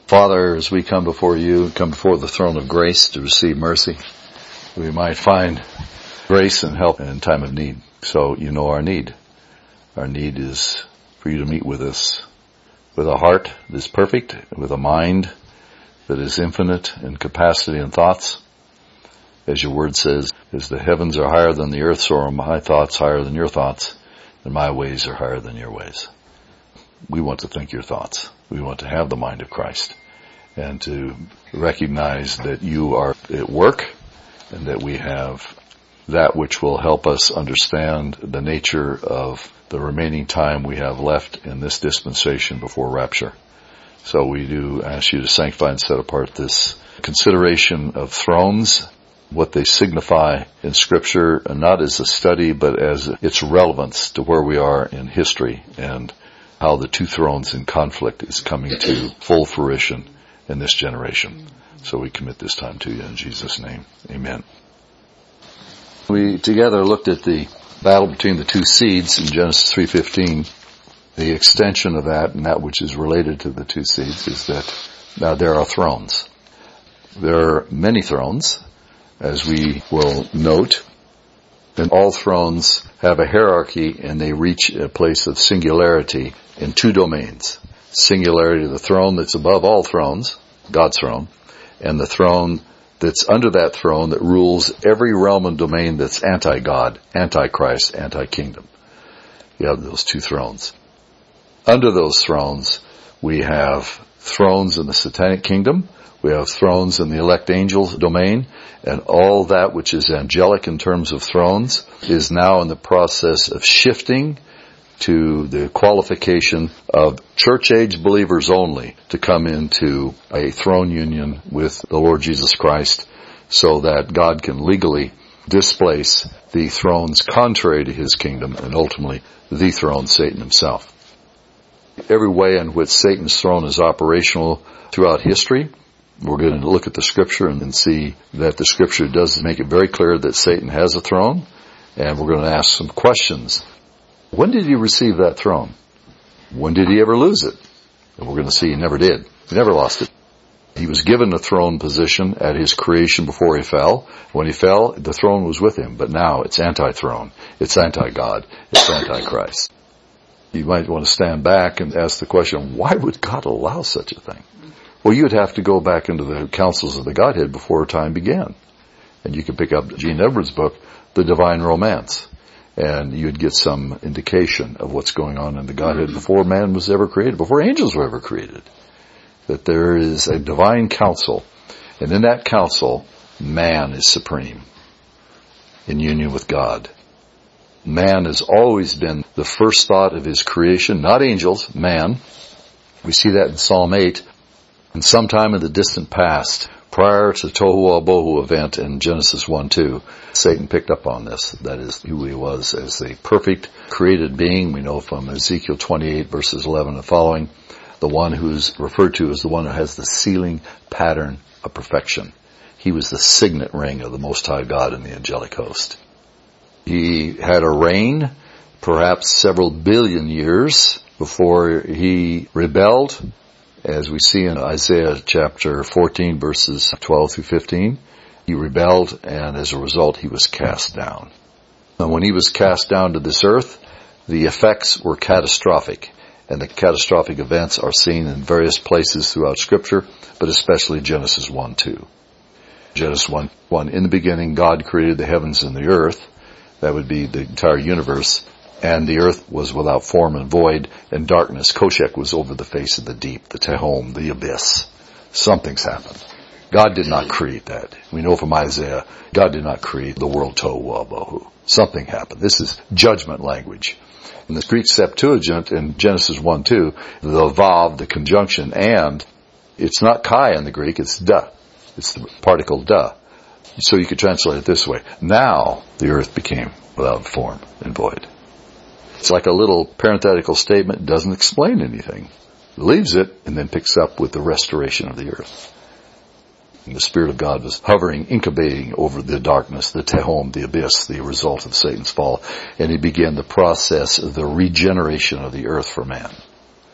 Father, as we come before you, come before the throne of grace to receive mercy, we might find grace and help in time of need. So you know our need. Our need is for you to meet with us with a heart that is perfect, with a mind that is infinite in capacity and thoughts. As your word says, as the heavens are higher than the earth, so are my thoughts higher than your thoughts, and my ways are higher than your ways. We want to think your thoughts. We want to have the mind of Christ and to recognize that you are at work and that we have that which will help us understand the nature of the remaining time we have left in this dispensation before rapture. So we do ask you to sanctify and set apart this consideration of thrones, what they signify in Scripture, and not as a study, but as its relevance to where we are in history and how the two thrones in conflict is coming to full fruition in this generation. So we commit this time to you in Jesus' name. Amen. We together looked at the battle between the two seeds in Genesis 3:15. The extension of that and that which is related to the two seeds is that now there are thrones. There are many thrones, as we will note, and all thrones have a hierarchy and they reach a place of singularity in two domains. Singularity of the throne that's above all thrones, God's throne, and the throne that's under that throne that rules every realm and domain that's anti-God, anti-Christ, anti-kingdom. You have those two thrones. Under those thrones, we have thrones in the satanic kingdom, we have thrones in the elect angels domain, and all that which is angelic in terms of thrones is now in the process of shifting to the qualification of church-age believers only to come into a throne union with the Lord Jesus Christ so that God can legally displace the thrones contrary to his kingdom and ultimately dethrone Satan himself. Every way in which Satan's throne is operational throughout history, we're going to look at the Scripture and see that the Scripture does make it very clear that Satan has a throne, and we're going to ask some questions. When did he receive that throne? When did he ever lose it? And we're going to see he never did. He never lost it. He was given a throne position at his creation before he fell. When he fell, the throne was with him, but now it's anti-throne. It's anti-God. It's anti-Christ. You might want to stand back and ask the question, why would God allow such a thing? Well, you'd have to go back into the councils of the Godhead before time began. And you can pick up Gene Edwards' book, The Divine Romance, and you'd get some indication of what's going on in the Godhead before man was ever created, before angels were ever created. That there is a divine council, and in that council, man is supreme in union with God. Man has always been the first thought of his creation, not angels, man. We see that in Psalm 8. And sometime in the distant past, prior to Tohu Wabohu event in Genesis 1:2, Satan picked up on this. That is who he was as the perfect created being. We know from Ezekiel 28 verses 11 and following, the one who's referred to as the one who has the sealing pattern of perfection. He was the signet ring of the Most High God in the angelic host. He had a reign, perhaps several billion years before he rebelled, as we see in Isaiah chapter 14 verses 12 through 15. He rebelled, and as a result he was cast down. And when he was cast down to this earth, the effects were catastrophic. And the catastrophic events are seen in various places throughout Scripture, but especially Genesis 1:2. Genesis 1:1, in the beginning God created the heavens and the earth. That would be the entire universe. And the earth was without form and void, and darkness, Koshek, was over the face of the deep, the Tehom, the abyss. Something's happened. God did not create that. We know from Isaiah, God did not create the world Tohu Wabohu. Something happened. This is judgment language. In the Greek Septuagint in Genesis 1:2, the vav, the conjunction, and, it's not kai in the Greek, it's da. It's the particle da. So you could translate it this way. Now the earth became without form and void. It's like a little parenthetical statement, doesn't explain anything. It leaves it and then picks up with the restoration of the earth. And the Spirit of God was hovering, incubating over the darkness, the Tehom, the abyss, the result of Satan's fall. And he began the process of the regeneration of the earth for man.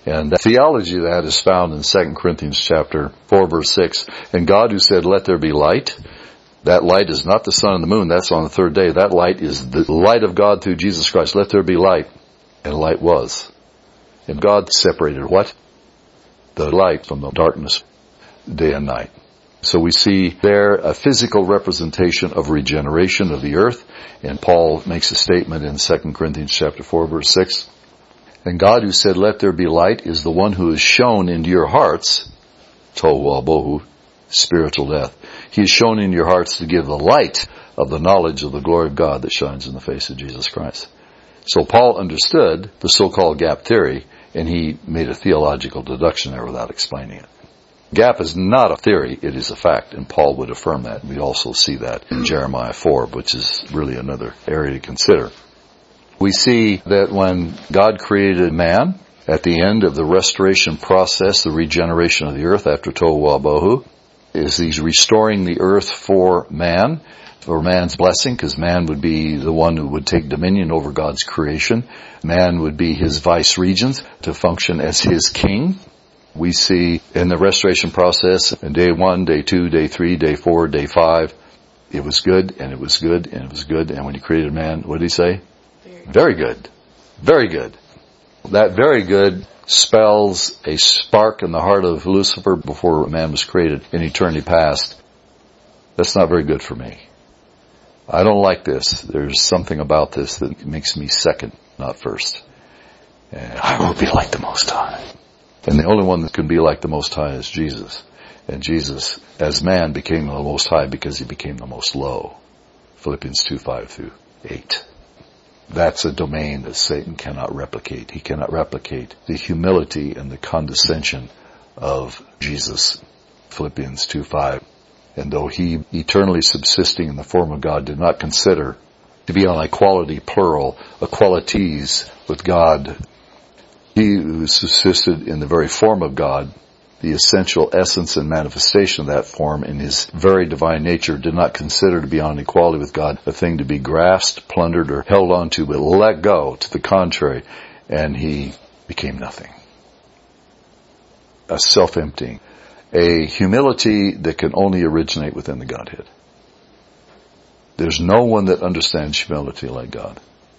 And the theology of that is found in 2 Corinthians chapter 4, verse 6. And God who said, let there be light, that light is not the sun and the moon, that's on the third day. That light is the light of God through Jesus Christ. Let there be light. And light was. And God separated what? The light from the darkness, day and night. So we see there a physical representation of regeneration of the earth. And Paul makes a statement in 2 Corinthians chapter 4, verse 6. And God who said, let there be light, is the one who has shown into your hearts, tohu bohu, spiritual death. He has shown in your hearts to give the light of the knowledge of the glory of God that shines in the face of Jesus Christ. So Paul understood the so-called gap theory, and he made a theological deduction there without explaining it. Gap is not a theory, it is a fact, and Paul would affirm that. We also see that in Jeremiah 4, which is really another area to consider. We see that when God created man, at the end of the restoration process, the regeneration of the earth after Tohu Wabohu, is He's restoring the earth for man, for man's blessing, because man would be the one who would take dominion over God's creation. Man would be His vice-regent to function as His king. We see in the restoration process, in day 1, day 2, day 3, day 4, day 5, it was good, and it was good, and it was good. And when He created man, what did He say? Very good. Very good. That very good spells a spark in the heart of Lucifer before man was created in eternity past. That's not very good for me. I don't like this. There's something about this that makes me second, not first. And I will be like the Most High. And the only one that can be like the Most High is Jesus. And Jesus, as man, became the Most High because He became the most low. Philippians 2:5-8. That's a domain that Satan cannot replicate. He cannot replicate the humility and the condescension of Jesus. Philippians 2:5. And though He, eternally subsisting in the form of God, did not consider to be on equality, plural, equalities with God, He who subsisted in the very form of God, the essential essence and manifestation of that form in His very divine nature, did not consider to be on equality with God a thing to be grasped, plundered, or held on to, but let go. To the contrary, and He became nothing. A self-emptying. A humility that can only originate within the Godhead. There's no one that understands humility like God.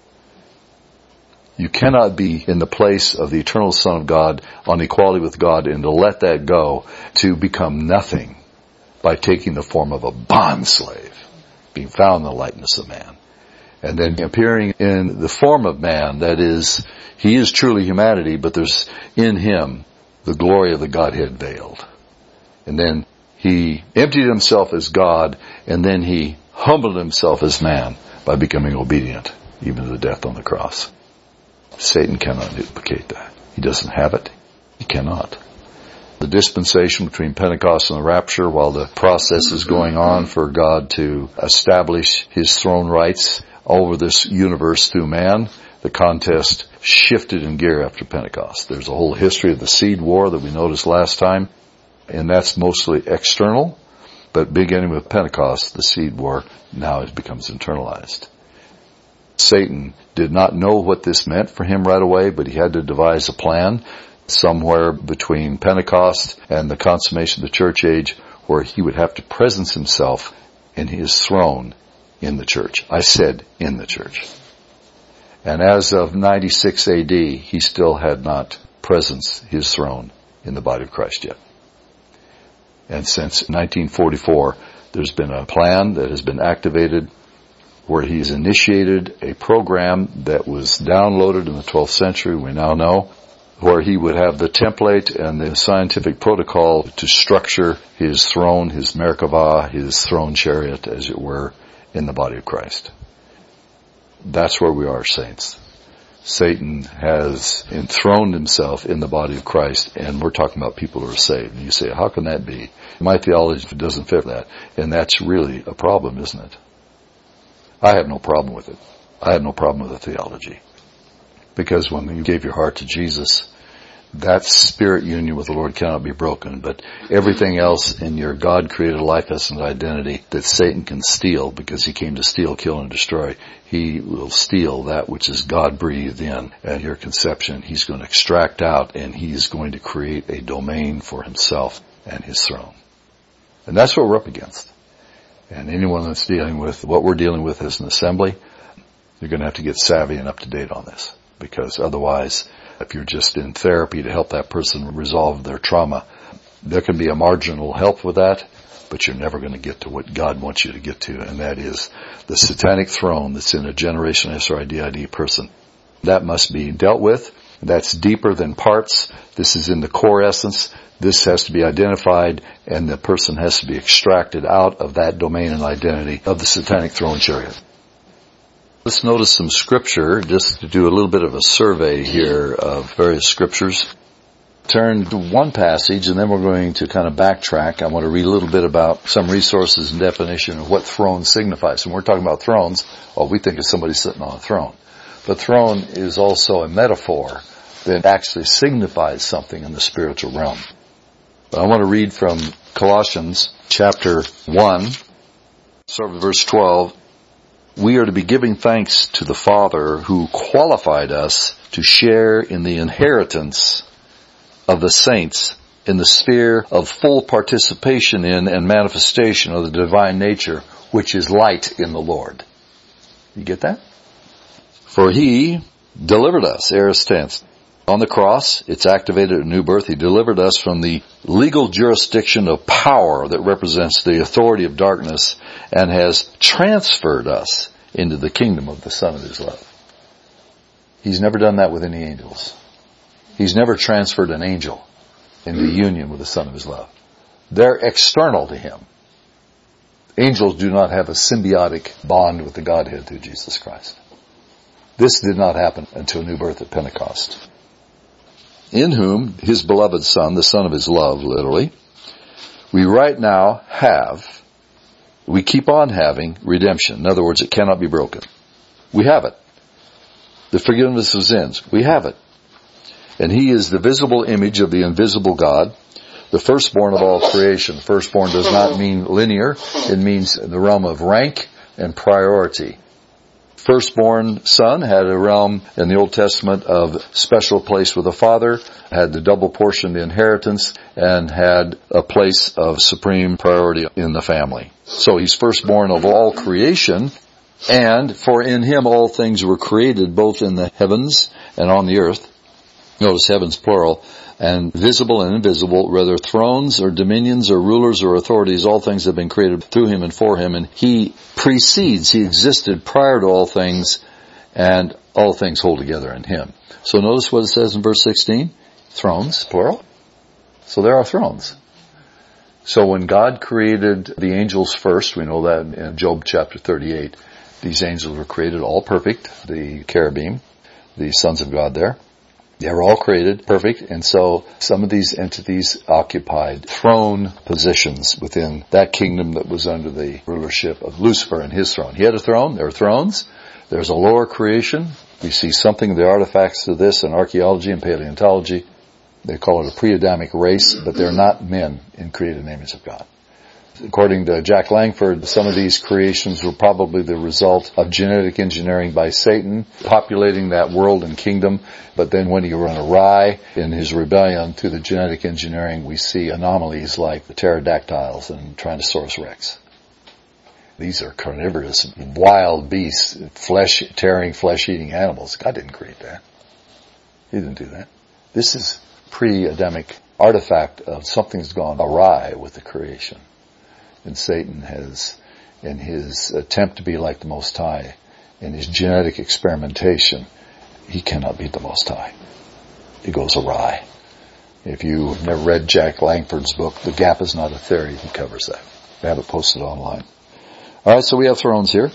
You cannot be in the place of the eternal Son of God on equality with God and to let that go to become nothing by taking the form of a bondslave, being found in the likeness of man. And then appearing in the form of man, that is, He is truly humanity, but there's in Him the glory of the Godhead veiled. And then He emptied Himself as God, and then He humbled Himself as man by becoming obedient, even to the death on the cross. Satan cannot duplicate that. He doesn't have it. He cannot. The dispensation between Pentecost and the rapture, while the process is going on for God to establish His throne rights over this universe through man, the contest shifted in gear after Pentecost. There's a whole history of the seed war that we noticed last time, and that's mostly external, but beginning with Pentecost, the seed war now becomes internalized. Satan did not know what this meant for him right away, but he had to devise a plan somewhere between Pentecost and the consummation of the church age where he would have to presence himself in His throne in the church. I said in the church. And as of 96 AD, he still had not presenced His throne in the body of Christ yet. And since 1944, there's been a plan that has been activated where He's initiated a program that was downloaded in the 12th century, we now know, where He would have the template and the scientific protocol to structure His throne, His Merkavah, His throne chariot, as it were, in the body of Christ. That's where we are, saints. Satan has enthroned himself in the body of Christ, and we're talking about people who are saved. And you say, how can that be? My theology doesn't fit that. And that's really a problem, isn't it? I have no problem with it. I have no problem with the theology. Because when you gave your heart to Jesus, That spirit union with the Lord cannot be broken, but everything else in your God-created life essence identity that Satan can steal, because he came to steal, kill, and destroy, he will steal that which is God-breathed in at your conception. He's going to extract out, and he's going to create a domain for himself and his throne. And that's what we're up against. And anyone that's dealing with what we're dealing with as an assembly, you're going to have to get savvy and up to date on this, because otherwise, if you're just in therapy to help that person resolve their trauma, there can be a marginal help with that, but you're never going to get to what God wants you to get to, and that is the satanic throne that's in a Generation SRID person. That must be dealt with. That's deeper than parts. This is in the core essence. This has to be identified, and the person has to be extracted out of that domain and identity of the satanic throne chariot. Let's notice some scripture, just to do a little bit of a survey here of various scriptures. Turn to one passage, and then we're going to kind of backtrack. I want to read a little bit about some resources and definition of what throne signifies. When we're talking about thrones, well, we think of somebody sitting on a throne. But throne is also a metaphor that actually signifies something in the spiritual realm. But I want to read from Colossians chapter 1, start with verse 12. We are to be giving thanks to the Father who qualified us to share in the inheritance of the saints in the sphere of full participation in and manifestation of the divine nature, which is light in the Lord. You get that? For he delivered us, aorist tense. On the cross, it's activated a new birth. He delivered us from the legal jurisdiction of power that represents the authority of darkness and has transferred us into the kingdom of the Son of his love. He's never done that with any angels. He's never transferred an angel into union with the Son of his love. They're external to him. Angels do not have a symbiotic bond with the Godhead through Jesus Christ. This did not happen until new birth at Pentecost. In whom his beloved Son, the Son of his love, literally, we right now have, we keep on having redemption. In other words, it cannot be broken. We have it. The forgiveness of sins. We have it. And he is the visible image of the invisible God, the firstborn of all creation. Firstborn does not mean linear. It means in the realm of rank and priority. Firstborn son had a realm in the Old Testament of special place with the Father, had the double portion inheritance, and had a place of supreme priority in the family. So he's firstborn of all creation, and for in him all things were created, both in the heavens and on the earth. Notice heavens plural, and visible and invisible, whether thrones or dominions or rulers or authorities, all things have been created through him and for him, and he precedes, he existed prior to all things, and all things hold together in him. So notice what it says in verse 16, thrones, plural. So there are thrones. So when God created the angels first, we know that in Job chapter 38, these angels were created all perfect, the cherubim, the sons of God there. They were all created perfect, and so some of these entities occupied throne positions within that kingdom that was under the rulership of Lucifer and his throne. He had a throne, there are thrones, there's a lower creation. We see something of the artifacts of this in archaeology and paleontology. They call it a pre-Adamic race, but they're not men in created image of God. According to Jack Langford, some of these creations were probably the result of genetic engineering by Satan, populating that world and kingdom. But then when he ran awry in his rebellion to the genetic engineering, we see anomalies like the pterodactyls and Tyrannosaurus rex. These are carnivorous, wild beasts, flesh-tearing, flesh-eating animals. God didn't create that. He didn't do that. This is pre-Adamic artifact of something's gone awry with the creation. And Satan has, in his attempt to be like the Most High, in his genetic experimentation, he cannot beat the Most High. He goes awry. If you've never read Jack Langford's book, The Gap is Not a Theory, he covers that. I have it posted online. Alright, so we have thrones here.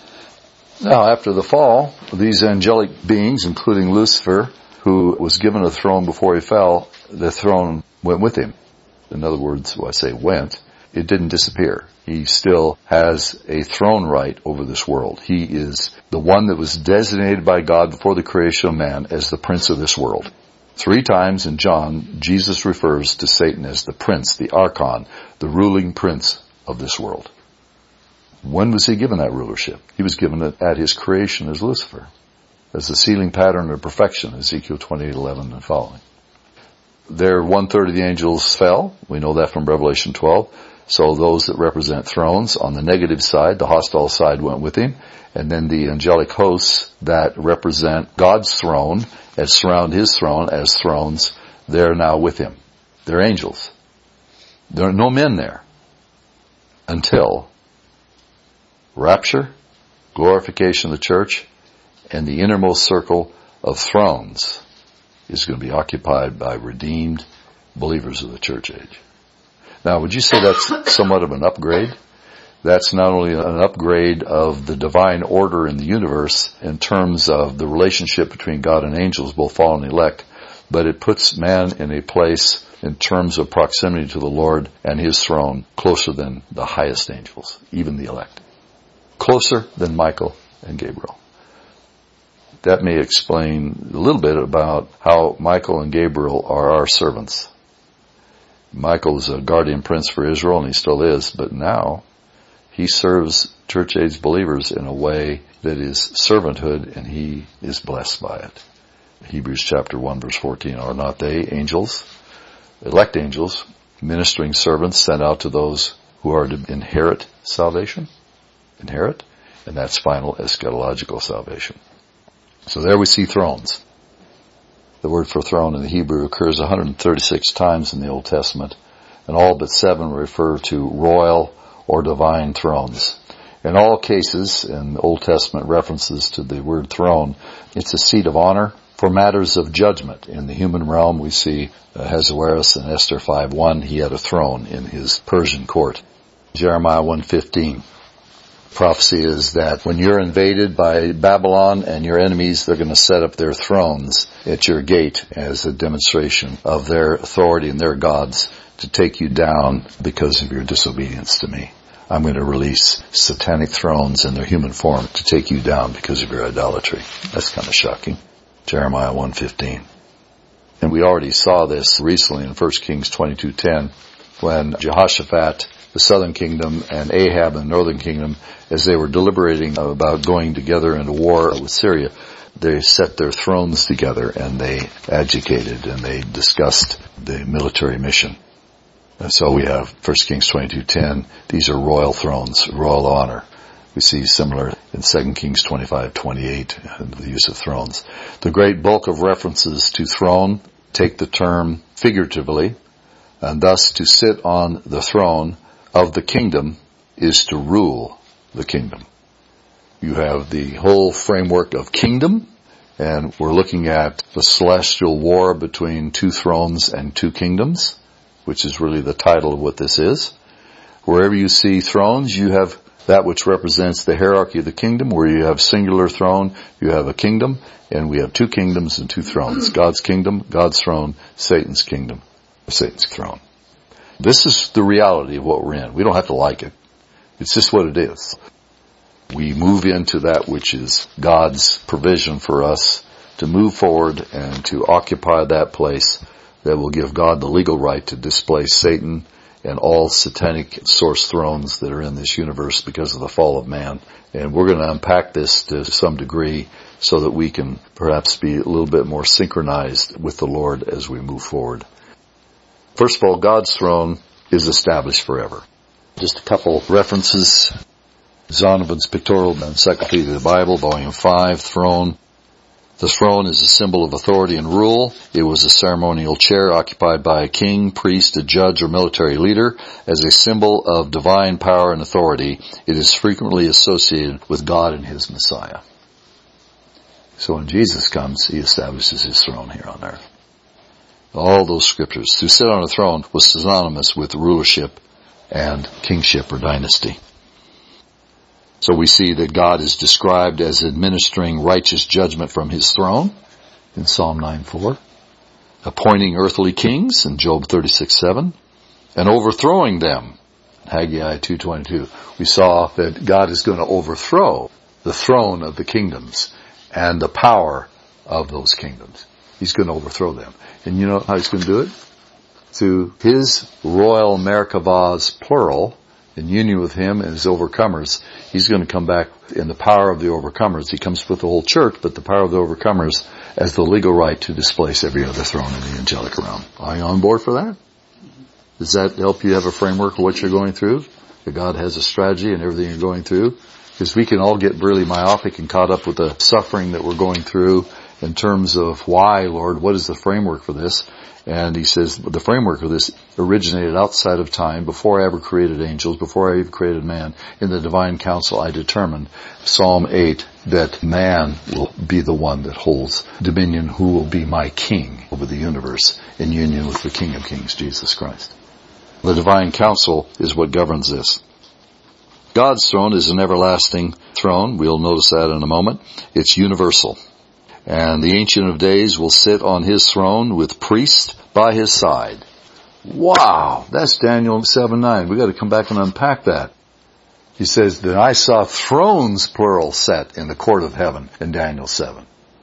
Now, after the fall, these angelic beings, including Lucifer, who was given a throne before he fell, the throne went with him. In other words, when I say went, it didn't disappear. He still has a throne right over this world. He is the one that was designated by God before the creation of man as the prince of this world. 3 times in John, Jesus refers to Satan as the prince, the archon, the ruling prince of this world. When was he given that rulership? He was given it at his creation as Lucifer, as the sealing pattern of perfection, Ezekiel 28:11 and following. There, 1/3 of the angels fell. We know that from Revelation 12. So those that represent thrones, on the negative side, the hostile side went with him. And then the angelic hosts that represent God's throne, and surround his throne as thrones, they're now with him. They're angels. There are no men there until rapture, glorification of the church, and the innermost circle of thrones is going to be occupied by redeemed believers of the church age. Now, would you say that's somewhat of an upgrade? That's not only an upgrade of the divine order in the universe in terms of the relationship between God and angels, both fallen and elect, but it puts man in a place in terms of proximity to the Lord and his throne closer than the highest angels, even the elect. Closer than Michael and Gabriel. That may explain a little bit about how Michael and Gabriel are our servants. Michael is a guardian prince for Israel, and he still is, but now he serves church-age believers in a way that is servanthood, and he is blessed by it. Hebrews chapter 1 verse 14, are not they angels, elect angels, ministering servants sent out to those who are to inherit salvation? Inherit? And that's final eschatological salvation. So there we see thrones. The word for throne in the Hebrew occurs 136 times in the Old Testament, and all but 7 refer to royal or divine thrones. In all cases, in the Old Testament references to the word throne, it's a seat of honor for matters of judgment. In the human realm, we see Ahasuerus in Esther 5:1, he had a throne in his Persian court. Jeremiah 1:15. Prophecy is that when you're invaded by Babylon and your enemies, they're going to set up their thrones at your gate as a demonstration of their authority and their gods to take you down because of your disobedience to me. I'm going to release satanic thrones in their human form to take you down because of your idolatry. That's kind of shocking. Jeremiah 1:15. And we already saw this recently in 1 Kings 22:10 when Jehoshaphat, the southern kingdom, and Ahab, the northern kingdom, as they were deliberating about going together into war with Syria, they set their thrones together and they adjudicated and they discussed the military mission. And so we have 1 Kings 22:10. These are royal thrones, royal honor. We see similar in 2 Kings 25:28, the use of thrones. The great bulk of references to throne take the term figuratively, and thus to sit on the throne of the kingdom is to rule the kingdom. You have the whole framework of kingdom, and we're looking at the celestial war between 2 thrones and 2 kingdoms, which is really the title of what this is. Wherever you see thrones, you have that which represents the hierarchy of the kingdom. Where you have singular throne, you have a kingdom, and we have 2 kingdoms and 2 thrones. God's kingdom, God's throne, Satan's kingdom, Satan's throne. This is the reality of what we're in. We don't have to like it. It's just what it is. We move into that which is God's provision for us to move forward and to occupy that place that will give God the legal right to displace Satan and all satanic source thrones that are in this universe because of the fall of man. And we're going to unpack this to some degree so that we can perhaps be a little bit more synchronized with the Lord as we move forward. First of all, God's throne is established forever. Just a couple references. Zondervan's Pictorial Encyclopedia of the Bible, Volume 5, Throne. The throne is a symbol of authority and rule. It was a ceremonial chair occupied by a king, priest, a judge, or military leader. As a symbol of divine power and authority, it is frequently associated with God and His Messiah. So when Jesus comes, He establishes His throne here on earth. All those scriptures. To sit on a throne was synonymous with rulership and kingship or dynasty. So we see that God is described as administering righteous judgment from His throne in Psalm 9:4, appointing earthly kings in Job 36:7, and overthrowing them in Haggai 2:22. We saw that God is going to overthrow the throne of the kingdoms and the power of those kingdoms. He's going to overthrow them. And you know how he's going to do it? Through his royal Merkavahs, plural, in union with him and his overcomers. He's going to come back in the power of the overcomers. He comes with the whole church, but the power of the overcomers as the legal right to displace every other throne in the angelic realm. Are you on board for that? Does that help you have a framework of what you're going through? That God has a strategy in everything you're going through? Because we can all get really myopic and caught up with the suffering that we're going through in terms of why, Lord, what is the framework for this? And he says, the framework of this originated outside of time, before I ever created angels, before I even created man. In the divine council I determined, Psalm 8, that man will be the one that holds dominion, who will be my king over the universe in union with the King of Kings, Jesus Christ. The divine council is what governs this. God's throne is an everlasting throne. We'll notice that in a moment. It's universal. And the Ancient of Days will sit on his throne with priests by his side. Wow! That's Daniel 7:9. We've got to come back and unpack that. He says that I saw thrones, plural, set in the court of heaven in Daniel 7.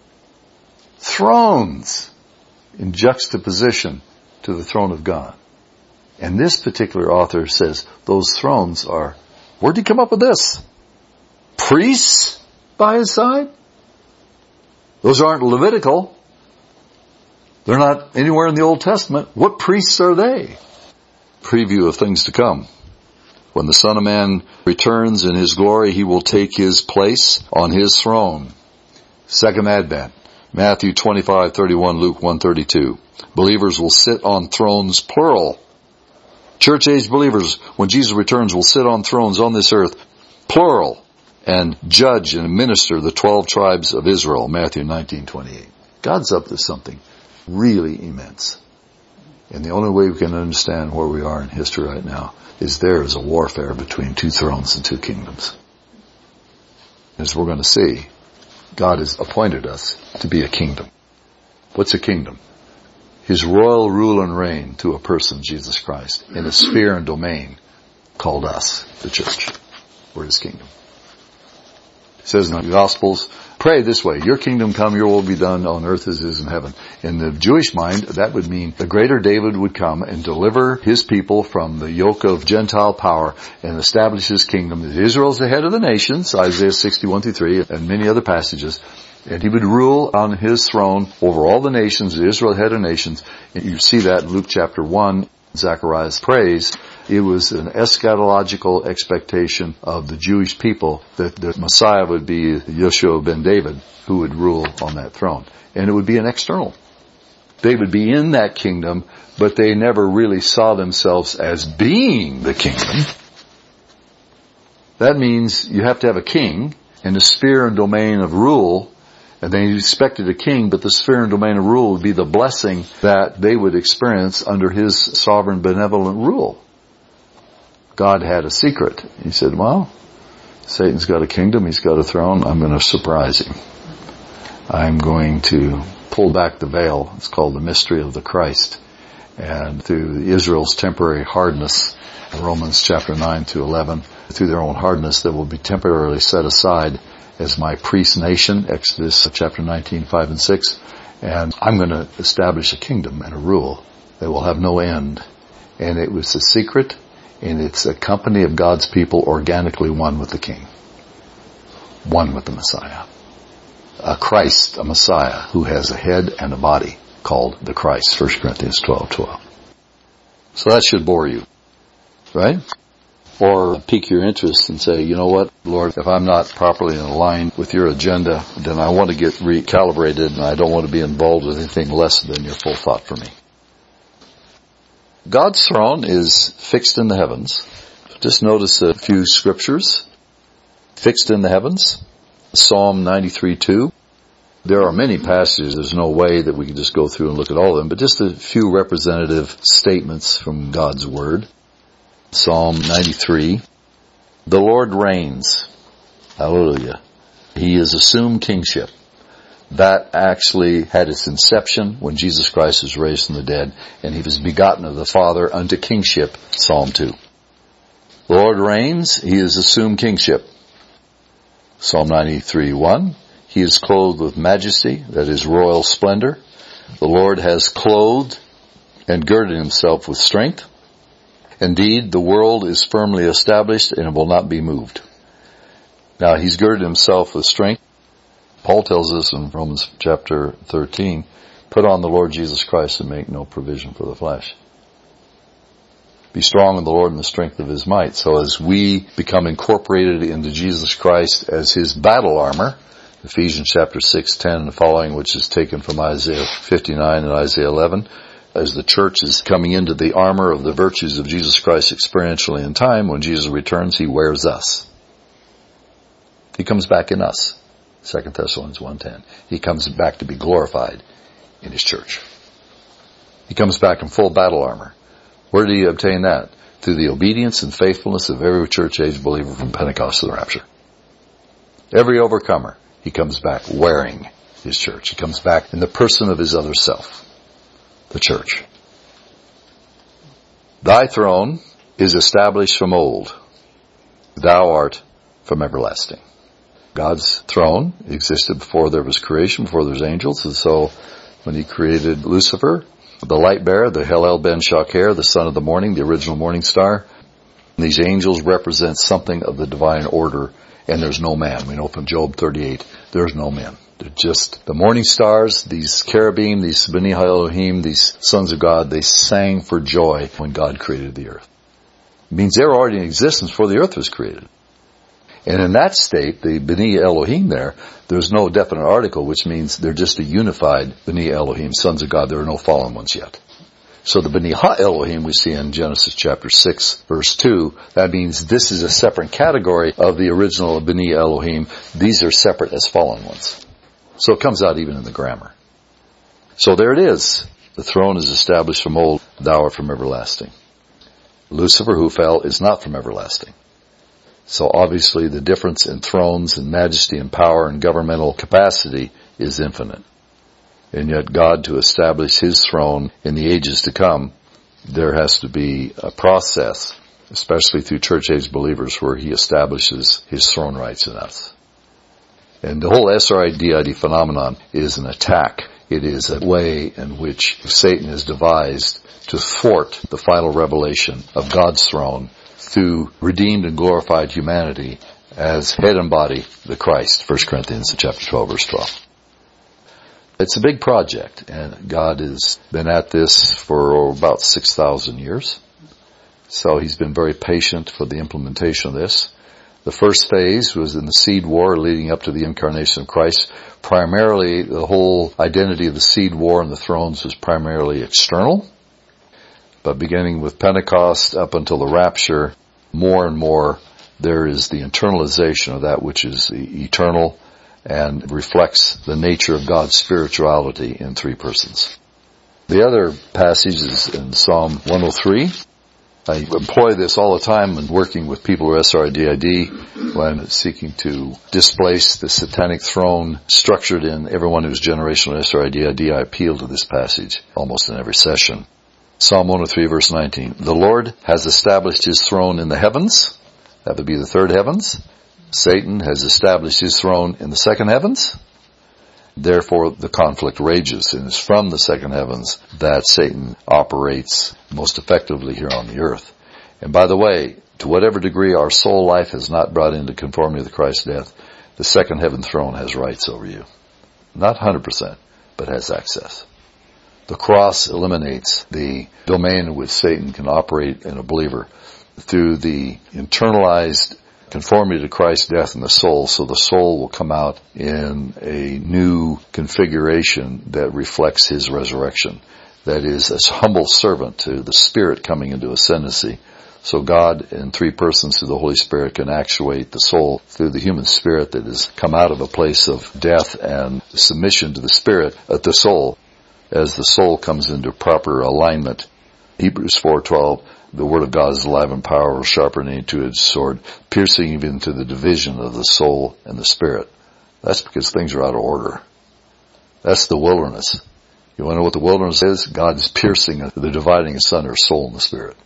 Thrones in juxtaposition to the throne of God. And this particular author says those thrones are, where'd he come up with this? Priests by his side? Those aren't Levitical. They're not anywhere in the Old Testament. What priests are they? Preview of things to come. When the Son of Man returns in his glory, he will take his place on his throne. Second Advent. Matthew 25:31, Luke 1:32. Believers will sit on thrones, plural. Church-age believers, when Jesus returns, will sit on thrones on this earth, plural, and judge and administer the 12 tribes of Israel, Matthew 19:28. God's up to something really immense. And the only way we can understand where we are in history right now is there is a warfare between two thrones and two kingdoms. As we're going to see, God has appointed us to be a kingdom. What's a kingdom? His royal rule and reign to a person, Jesus Christ, in a sphere and domain called us, the church. We're his kingdom. It says in the Gospels, pray this way, your kingdom come, your will be done on earth as it is in heaven. In the Jewish mind, that would mean the greater David would come and deliver his people from the yoke of Gentile power and establish his kingdom. Israel's the head of the nations, Isaiah 61-3, and many other passages. And he would rule on his throne over all the nations, Israel head of nations. And you see that in Luke chapter 1, Zechariah's praise. It was an eschatological expectation of the Jewish people that the Messiah would be Yeshua ben David, who would rule on that throne. And it would be an external. They would be in that kingdom, but they never really saw themselves as being the kingdom. That means you have to have a king in the sphere and domain of rule. And they expected a king, but the sphere and domain of rule would be the blessing that they would experience under his sovereign benevolent rule. God had a secret. He said, well, Satan's got a kingdom, he's got a throne, I'm going to surprise him. I'm going to pull back the veil. It's called the mystery of the Christ. And through Israel's temporary hardness, Romans chapter 9-11, through their own hardness, they will be temporarily set aside as my priest nation, Exodus chapter 19:5-6, and I'm going to establish a kingdom and a rule that will have no end. And it was a secret, and it's a company of God's people organically one with the King, one with the Messiah. A Christ, a Messiah, who has a head and a body called the Christ, 1 Corinthians 12:12. So that should bore you, right? Or pique your interest and say, you know what, Lord, if I'm not properly in line with your agenda, then I want to get recalibrated and I don't want to be involved with anything less than your full thought for me. God's throne is fixed in the heavens. Just notice a few scriptures. Fixed in the heavens. Psalm 93:2. There are many passages. There's no way that we can just go through and look at all of them, but just a few representative statements from God's Word. Psalm 93. The Lord reigns. Hallelujah. He has assumed kingship. That actually had its inception when Jesus Christ was raised from the dead, and he was begotten of the Father unto kingship. Psalm 2. The Lord reigns. He has assumed kingship. Psalm 93:1. He is clothed with majesty, that is royal splendor. The Lord has clothed and girded himself with strength. Indeed, the world is firmly established and will not be moved. Now, he's girded himself with strength. Paul tells us in Romans chapter 13, put on the Lord Jesus Christ and make no provision for the flesh. Be strong in the Lord and the strength of his might. So as we become incorporated into Jesus Christ as his battle armor, Ephesians chapter 6:10 and following, which is taken from Isaiah 59 and Isaiah 11, as the church is coming into the armor of the virtues of Jesus Christ experientially in time, when Jesus returns, he wears us. He comes back in us. 2 Thessalonians 1:10. He comes back to be glorified in his church. He comes back in full battle armor. Where do you obtain that? Through the obedience and faithfulness of every church age believer from Pentecost to the rapture. Every overcomer, he comes back wearing his church. He comes back in the person of his other self, the church. Thy throne is established from old. Thou art from everlasting. God's throne existed before there was creation, before there was angels, and so when he created Lucifer, the light bearer, the Hillel ben Shakir, the son of the morning, the original morning star, these angels represent something of the divine order, and there's no man. We know from Job 38, there's no man. They're just the morning stars, these cherubim, these B'nai Elohim, these sons of God, they sang for joy when God created the earth. It means they were already in existence before the earth was created. And in that state, the B'nai Elohim there's no definite article, which means they're just a unified B'nai Elohim, sons of God. There are no fallen ones yet. So the B'nai Ha-Elohim we see in Genesis chapter 6, verse 2, that means this is a separate category of the original B'nai Elohim. These are separate as fallen ones. So it comes out even in the grammar. So there it is. The throne is established from old, thou art from everlasting. Lucifer, who fell, is not from everlasting. So obviously the difference in thrones and majesty and power and governmental capacity is infinite. And yet God, to establish his throne in the ages to come, there has to be a process, especially through church age believers, where he establishes his throne rights in us. And the whole SRI-DID phenomenon is an attack. It is a way in which Satan has devised to thwart the final revelation of God's throne through redeemed and glorified humanity as head and body, the Christ. 1 Corinthians chapter 12, verse 12. It's a big project, and God has been at this for about 6,000 years. So he's been very patient for the implementation of this. The first phase was in the seed war leading up to the incarnation of Christ. Primarily, the whole identity of the seed war and the thrones was primarily external. But beginning with Pentecost up until the rapture, more and more there is the internalization of that which is eternal and reflects the nature of God's spirituality in three persons. The other passage is in Psalm 103. I employ this all the time when working with people who are SRI-DID when seeking to displace the satanic throne structured in everyone who's generational SRI-DID. I appeal to this passage almost in every session. Psalm 103 verse 19. The Lord has established his throne in the heavens. That would be the third heavens. Satan has established his throne in the second heavens. Therefore, the conflict rages, and it's from the second heavens that Satan operates most effectively here on the earth. And by the way, to whatever degree our soul life has not brought into conformity to Christ's death, the second heaven throne has rights over you. Not 100%, but has access. The cross eliminates the domain in which Satan can operate in a believer through the internalized conformity to Christ's death in the soul, so the soul will come out in a new configuration that reflects his resurrection. That is, as humble servant to the Spirit coming into ascendancy. So God in three persons through the Holy Spirit can actuate the soul through the human spirit that has come out of a place of death and submission to the Spirit at the soul. As the soul comes into proper alignment, Hebrews 4:12, the Word of God is alive and powerful, sharper than any two-edged sword, piercing even to the division of the soul and the spirit. That's because things are out of order. That's the wilderness. You want to know what the wilderness is? God is piercing the dividing asunder of soul and the spirit.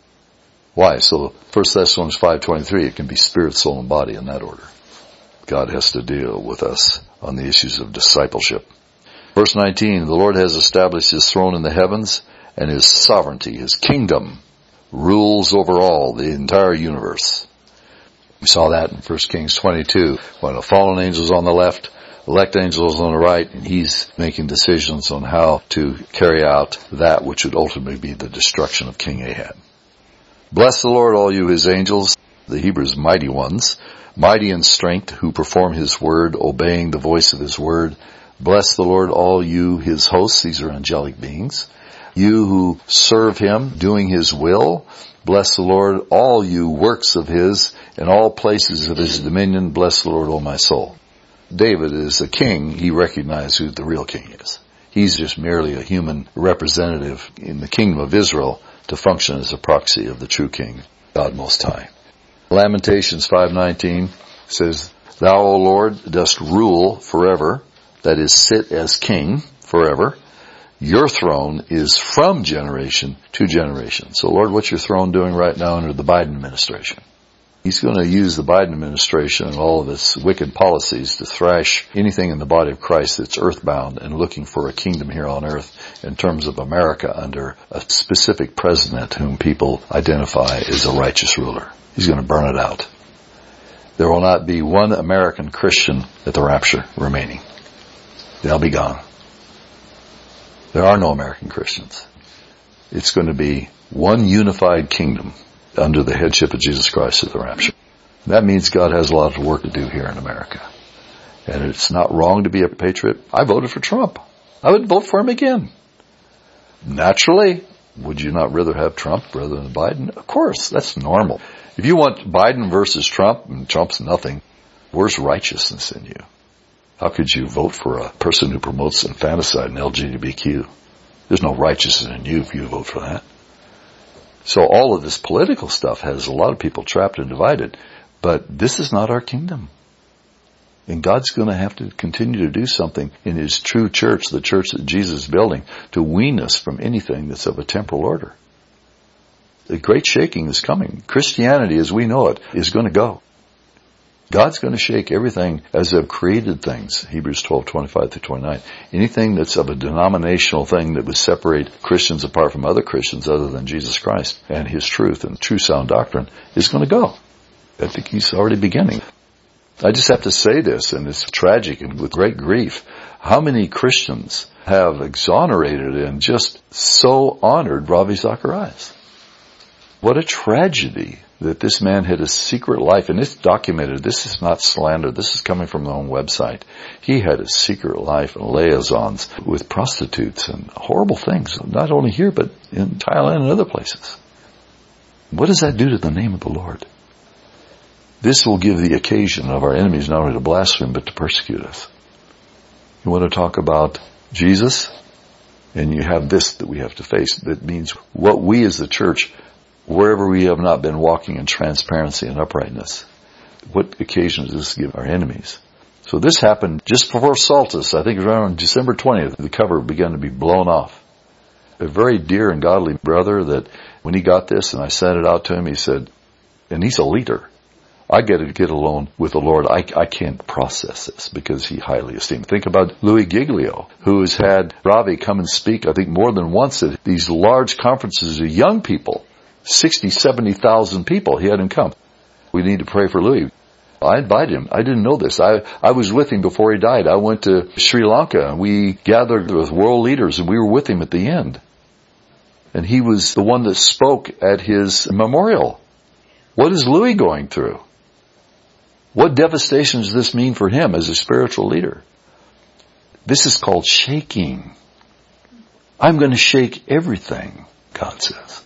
Why? So 1 Thessalonians 5:23, it can be spirit, soul, and body in that order. God has to deal with us on the issues of discipleship. Verse 19, the Lord has established His throne in the heavens, and His sovereignty, His kingdom, rules over all, the entire universe. We saw that in 1 Kings 22, when a fallen angel is on the left, elect angels on the right, and He's making decisions on how to carry out that which would ultimately be the destruction of King Ahab. Bless the Lord, all you His angels, the Hebrews mighty ones, mighty in strength, who perform His word, obeying the voice of His word. Bless the Lord, all you His hosts. These are angelic beings. You who serve Him, doing His will. Bless the Lord, all you works of His, in all places of His dominion. Bless the Lord, O my soul. David is a king. He recognized who the real king is. He's just merely a human representative in the kingdom of Israel to function as a proxy of the true king, God Most High. Lamentations 5:19 says, Thou, O Lord, dost rule forever, that is, sit as king forever. Your throne is from generation to generation. So Lord, what's your throne doing right now under the Biden administration? He's going to use the Biden administration and all of its wicked policies to thrash anything in the body of Christ that's earthbound and looking for a kingdom here on earth in terms of America under a specific president whom people identify as a righteous ruler. He's going to burn it out. There will not be one American Christian at the rapture remaining. They'll be gone. There are no American Christians. It's going to be one unified kingdom under the headship of Jesus Christ at the rapture. That means God has a lot of work to do here in America. And it's not wrong to be a patriot. I voted for Trump. I would vote for him again. Naturally, would you not rather have Trump rather than Biden? Of course, that's normal. If you want Biden versus Trump, and Trump's nothing, where's righteousness in you? How could you vote for a person who promotes infanticide and LGBTQ? There's no righteousness in you if you vote for that. So all of this political stuff has a lot of people trapped and divided. But this is not our kingdom. And God's going to have to continue to do something in His true church, the church that Jesus is building, to wean us from anything that's of a temporal order. The great shaking is coming. Christianity, as we know it, is going to go. God's going to shake everything as they've created things. Hebrews 12:25-29. Anything that's of a denominational thing that would separate Christians apart from other Christians other than Jesus Christ and His truth and true sound doctrine is going to go. I think He's already beginning. I just have to say this, and it's tragic and with great grief. How many Christians have exonerated and just so honored Ravi Zacharias? What a tragedy that this man had a secret life, and it's documented. This is not slander. This is coming from their own website. He had a secret life and liaisons with prostitutes and horrible things, not only here, but in Thailand and other places. What does that do to the name of the Lord? This will give the occasion of our enemies not only to blaspheme, but to persecute us. You want to talk about Jesus? And you have this that we have to face. That means what we as the church, wherever we have not been walking in transparency and uprightness, what occasion does this give our enemies? So this happened just before Psaltis. I think around December 20th, the cover began to be blown off. A very dear and godly brother that when he got this and I sent it out to him, he said, and he's a leader, I get to get alone with the Lord. I can't process this because he highly esteemed. Think about Louis Giglio, who has had Ravi come and speak, I think more than once at these large conferences of young people. 60, 70,000 people. He had him come. We need to pray for Louis. I invited him. I didn't know this. I was with him before he died. I went to Sri Lanka and we gathered with world leaders and we were with him at the end. And he was the one that spoke at his memorial. What is Louis going through? What devastation does this mean for him as a spiritual leader? This is called shaking. I'm going to shake everything, God says.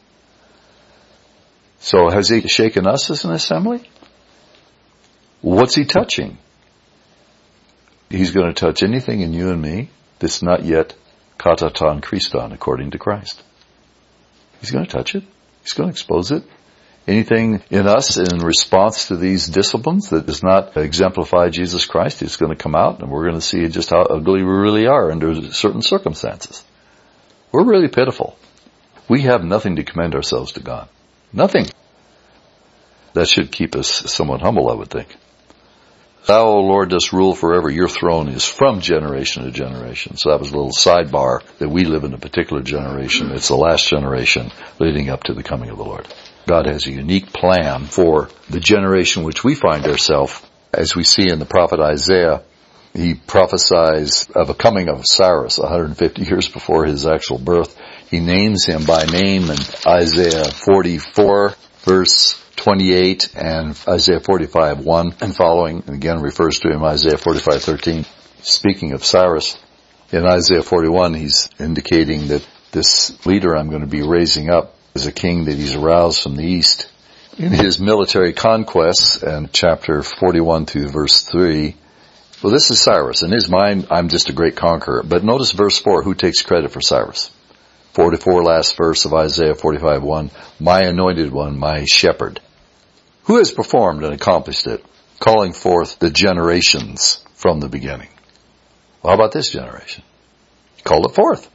So has He shaken us as an assembly? What's He touching? He's going to touch anything in you and me that's not yet katatan Christon, according to Christ. He's going to touch it. He's going to expose it. Anything in us in response to these disciplines that does not exemplify Jesus Christ, it's going to come out and we're going to see just how ugly we really are under certain circumstances. We're really pitiful. We have nothing to commend ourselves to God. Nothing. That should keep us somewhat humble, I would think. Thou, O Lord, dost rule forever. Your throne is from generation to generation. So that was a little sidebar that we live in a particular generation. It's the last generation leading up to the coming of the Lord. God has a unique plan for the generation which we find ourselves. As we see in the prophet Isaiah, he prophesies of a coming of Cyrus 150 years before his actual birth. He names him by name in Isaiah 44, verse 28, and Isaiah 45:1 and following, and again refers to him Isaiah 45:13. Speaking of Cyrus, in Isaiah 41, he's indicating that this leader I'm going to be raising up is a king that he's aroused from the east. In his military conquests, and chapter 41 to verse 3, well, this is Cyrus. In his mind, I'm just a great conqueror. But notice verse 4, who takes credit for Cyrus? 44, last verse of Isaiah 45:1, my anointed one, my shepherd. Who has performed and accomplished it, calling forth the generations from the beginning? Well, how about this generation? Called it forth.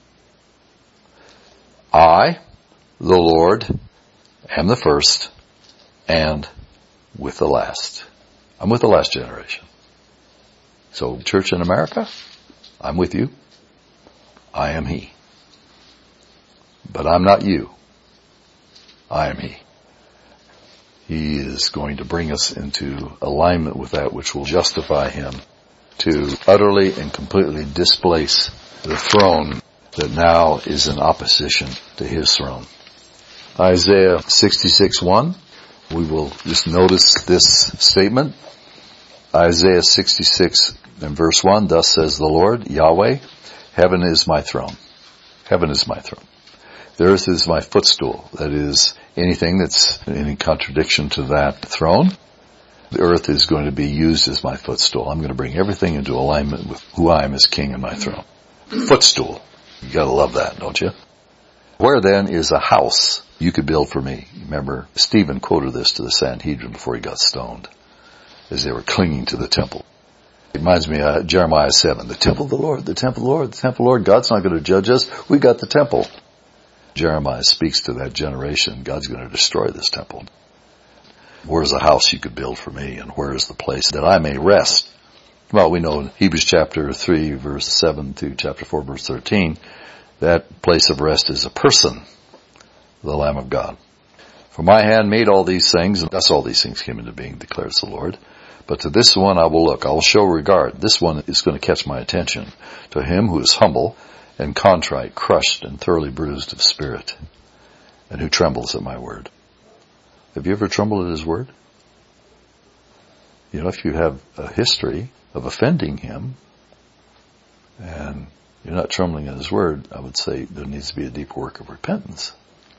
I, the Lord, am the first and with the last. I'm with the last generation. So, church in America, I'm with you. I am He. But I'm not you. I am He. He is going to bring us into alignment with that which will justify Him to utterly and completely displace the throne that now is in opposition to His throne. Isaiah 66:1. We will just notice this statement. Isaiah 66 and verse 1, thus says the Lord, Yahweh, heaven is my throne. Heaven is my throne. The earth is my footstool. That is, anything that's in contradiction to that throne, the earth is going to be used as my footstool. I'm going to bring everything into alignment with who I am as king in my throne. Footstool. You gotta love that, don't you? Where then is a house you could build for me? Remember, Stephen quoted this to the Sanhedrin before he got stoned, as they were clinging to the temple. It reminds me of Jeremiah 7, the temple of the Lord, the temple of the Lord, the temple of the Lord. God's not going to judge us. We got the temple. Jeremiah speaks to that generation. God's going to destroy this temple. Where's a house you could build for me, and where is the place that I may rest? Well, we know in Hebrews chapter 3, verse 7 to chapter 4, verse 13, that place of rest is a person, the Lamb of God. For my hand made all these things, and thus all these things came into being, declares the Lord. But to this one I will look, I will show regard. This one is going to catch my attention. To him who is humble and contrite, crushed and thoroughly bruised of spirit, and who trembles at my word. Have you ever trembled at His word? You know, if you have a history of offending Him, and you're not trembling at His word, I would say there needs to be a deep work of repentance.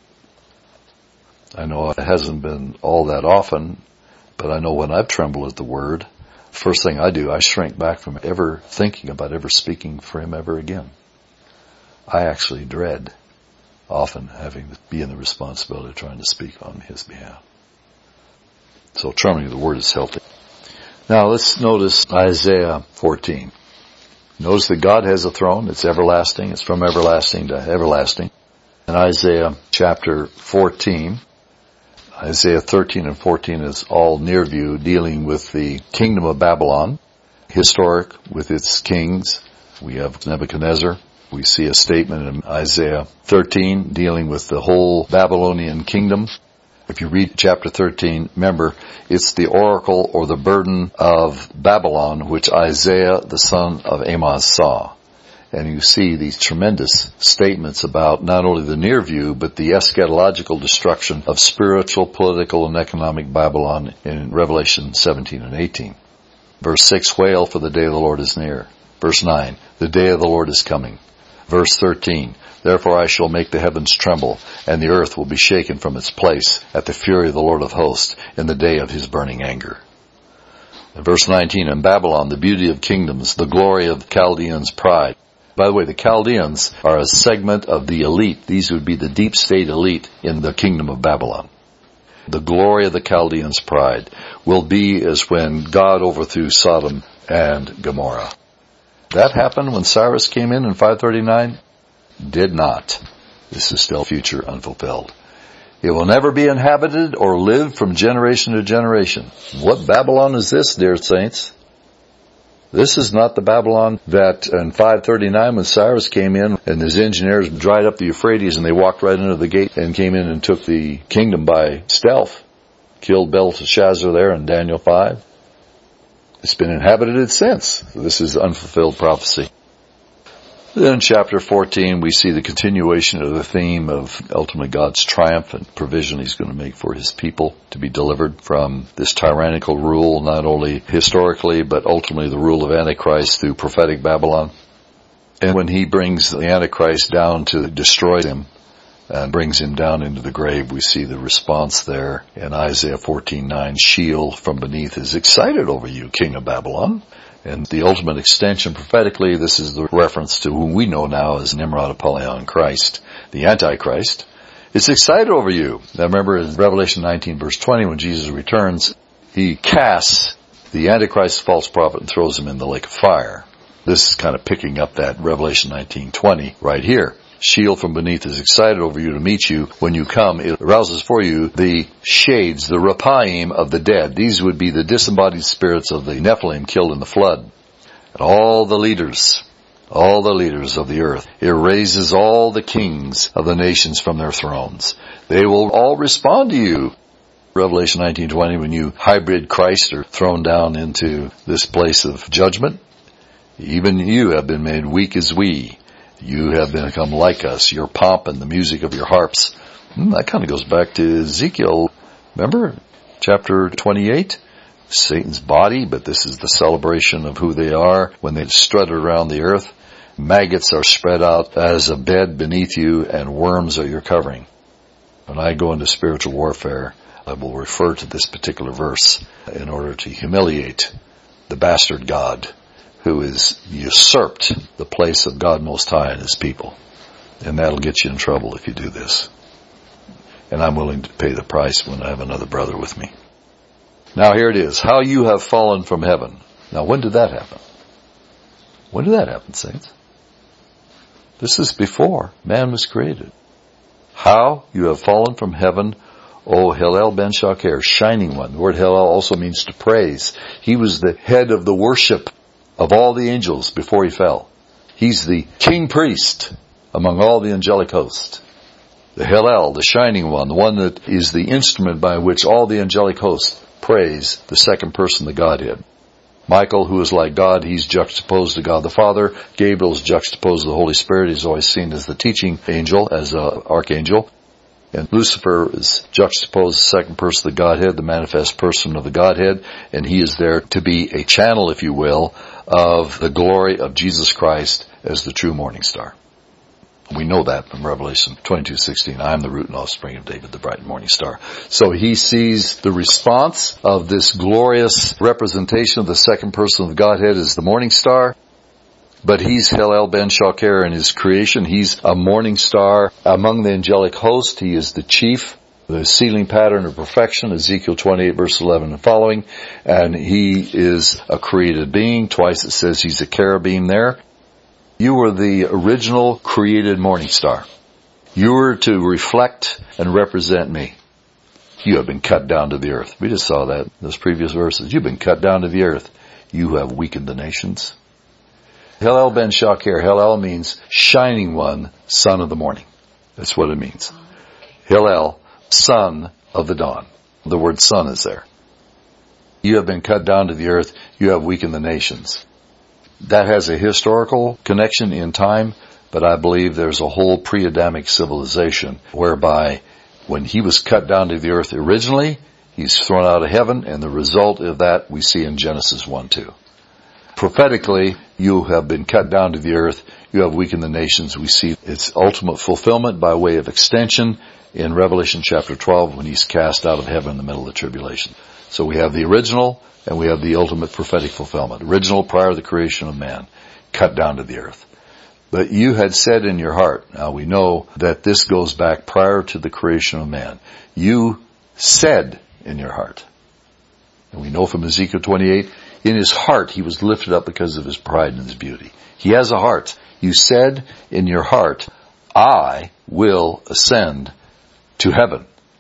I know it hasn't been all that often, but I know when I've trembled at the word, first thing I do, I shrink back from ever thinking about ever speaking for Him ever again. I actually dread often having to be in the responsibility of trying to speak on His behalf. So trembling at the word is healthy. Now let's notice Isaiah 14. Notice that God has a throne. It's everlasting. It's from everlasting to everlasting. In Isaiah chapter 14, Isaiah 13 and 14 is all near view, dealing with the kingdom of Babylon, historic with its kings. We have Nebuchadnezzar. We see a statement in Isaiah 13 dealing with the whole Babylonian kingdom. If you read chapter 13, remember, it's the oracle or the burden of Babylon which Isaiah, the son of Amoz, saw. And you see these tremendous statements about not only the near view, but the eschatological destruction of spiritual, political, and economic Babylon in Revelation 17 and 18. Verse 6, wail, for the day of the Lord is near. Verse 9, the day of the Lord is coming. Verse 13, therefore I shall make the heavens tremble, and the earth will be shaken from its place at the fury of the Lord of hosts in the day of His burning anger. And verse 19, in Babylon, the beauty of kingdoms, the glory of the Chaldeans' pride. By the way, the Chaldeans are a segment of the elite. These would be the deep state elite in the kingdom of Babylon. The glory of the Chaldeans' pride will be as when God overthrew Sodom and Gomorrah. That happened when Cyrus came in 539? Did not. This is still future unfulfilled. It will never be inhabited or live from generation to generation. What Babylon is this, dear saints? This is not the Babylon that in 539 when Cyrus came in and his engineers dried up the Euphrates and they walked right into the gate and came in and took the kingdom by stealth. Killed Belteshazzar there in Daniel 5. It's been inhabited since. This is unfulfilled prophecy. Then in chapter 14 we see the continuation of the theme of ultimately God's triumph and provision He's going to make for His people to be delivered from this tyrannical rule, not only historically but ultimately the rule of Antichrist through prophetic Babylon. And when He brings the Antichrist down to destroy him and brings him down into the grave, we see the response there in Isaiah 14:9. Sheol from beneath is excited over you, king of Babylon. And the ultimate extension prophetically, this is the reference to whom we know now as Nimrod, Apollyon, Christ, the Antichrist. It's excited over you. Now remember in Revelation 19 verse 20 when Jesus returns, He casts the Antichrist false prophet and throws him in the lake of fire. This is kind of picking up that Revelation 19:20 right here. Sheol from beneath is excited over you to meet you. When you come, it arouses for you the shades, the Rephaim of the dead. These would be the disembodied spirits of the Nephilim killed in the flood. And all the leaders of the earth. It raises all the kings of the nations from their thrones. They will all respond to you. Revelation 19:20, when you hybrid Christ are thrown down into this place of judgment, even you have been made weak as we. You have become like us, your pomp and the music of your harps. That kind of goes back to Ezekiel. Remember? Chapter 28? Satan's body, but this is the celebration of who they are when they strutted around the earth. Maggots are spread out as a bed beneath you and worms are your covering. When I go into spiritual warfare, I will refer to this particular verse in order to humiliate the bastard God who has usurped the place of God Most High and His people. And that'll get you in trouble if you do this. And I'm willing to pay the price when I have another brother with me. Now here it is. How you have fallen from heaven. Now when did that happen? When did that happen, saints? This is before man was created. How you have fallen from heaven, O Hillel ben Shakir, shining one. The word Hillel also means to praise. He was the head of the worship of all the angels before he fell. He's the king priest among all the angelic host. The Hillel, the shining one, the one that is the instrument by which all the angelic hosts praise the second person, the Godhead. Michael, who is like God, he's juxtaposed to God the Father. Gabriel's juxtaposed to the Holy Spirit. He's always seen as the teaching angel, as an archangel. And Lucifer is juxtaposed to the second person of the Godhead, the manifest person of the Godhead. And he is there to be a channel, if you will, of the glory of Jesus Christ as the true morning star. We know that from Revelation 22:16. I am the root and offspring of David, the bright morning star. So he sees the response of this glorious representation of the second person of the Godhead as the morning star. But he's Hillel ben Shakir in his creation. He's a morning star among the angelic host. He is the chief, the sealing pattern of perfection, Ezekiel 28 verse 11 and following. And he is a created being. Twice it says he's a cherubim there. You were the original created morning star. You were to reflect and represent me. You have been cut down to the earth. We just saw that in those previous verses. You've been cut down to the earth. You have weakened the nations. Hillel ben Shakir. Hillel means shining one, son of the morning. That's what it means. Hillel, son of the dawn. The word son is there. You have been cut down to the earth. You have weakened the nations. That has a historical connection in time, but I believe there's a whole pre-Adamic civilization whereby when he was cut down to the earth originally, he's thrown out of heaven, and the result of that we see in Genesis 1:2. Prophetically, you have been cut down to the earth, you have weakened the nations. We see its ultimate fulfillment by way of extension in Revelation chapter 12 when he's cast out of heaven in the middle of the tribulation. So we have the original and we have the ultimate prophetic fulfillment. Original prior to the creation of man, cut down to the earth. But you had said in your heart, now we know that this goes back prior to the creation of man. You said in your heart, and we know from Ezekiel 28, in his heart he was lifted up because of his pride and his beauty. He has a heart. You said in your heart, I will ascend to heaven.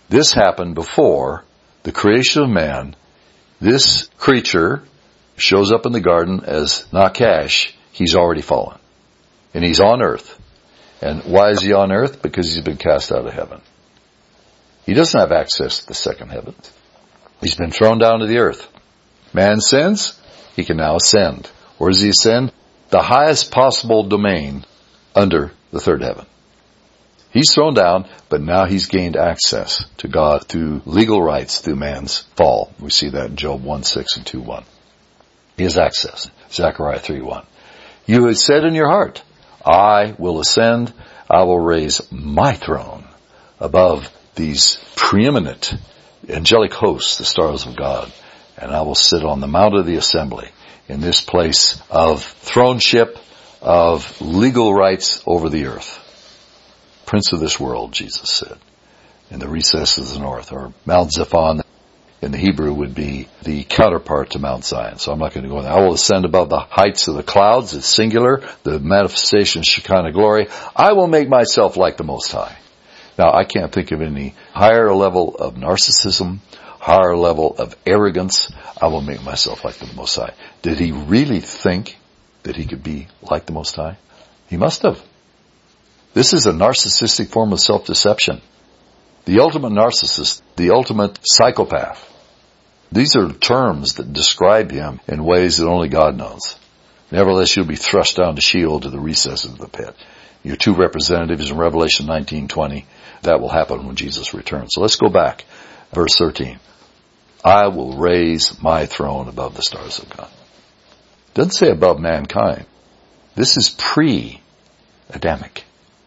This happened before the creation of man. This creature shows up in the garden as Nakash. He's already fallen. And he's on earth. And why is he on earth? Because he's been cast out of heaven. He doesn't have access to the second heavens. He's been thrown down to the earth. Man sins, he can now ascend. Where does he ascend? The highest possible domain under the third heaven. He's thrown down, but now he's gained access to God through legal rights through man's fall. We see that in Job 1:6 and 2:1. He has access. Zechariah 3:1. You had said in your heart, I will ascend, I will raise my throne above these preeminent angelic hosts, the stars of God, and I will sit on the mount of the assembly in this place of throneship, of legal rights over the earth. Prince of this world, Jesus said, in the recesses of the north, or Mount Zephon in the Hebrew would be the counterpart to Mount Zion. So I'm not going to go there. I will ascend above the heights of the clouds. It's singular. The manifestation of Shekinah glory. I will make myself like the Most High. Now, I can't think of any higher level of narcissism, higher level of arrogance. I will make myself like the Most High. Did he really think that he could be like the Most High? He must have. This is a narcissistic form of self-deception. The ultimate narcissist, the ultimate psychopath. These are terms that describe him in ways that only God knows. Nevertheless, you'll be thrust down to Sheol, to the recesses of the pit. Your two representatives in Revelation 19:20. That will happen when Jesus returns. So let's go back. Verse 13. I will raise my throne above the stars of God. Doesn't say above mankind. This is pre-Adamic.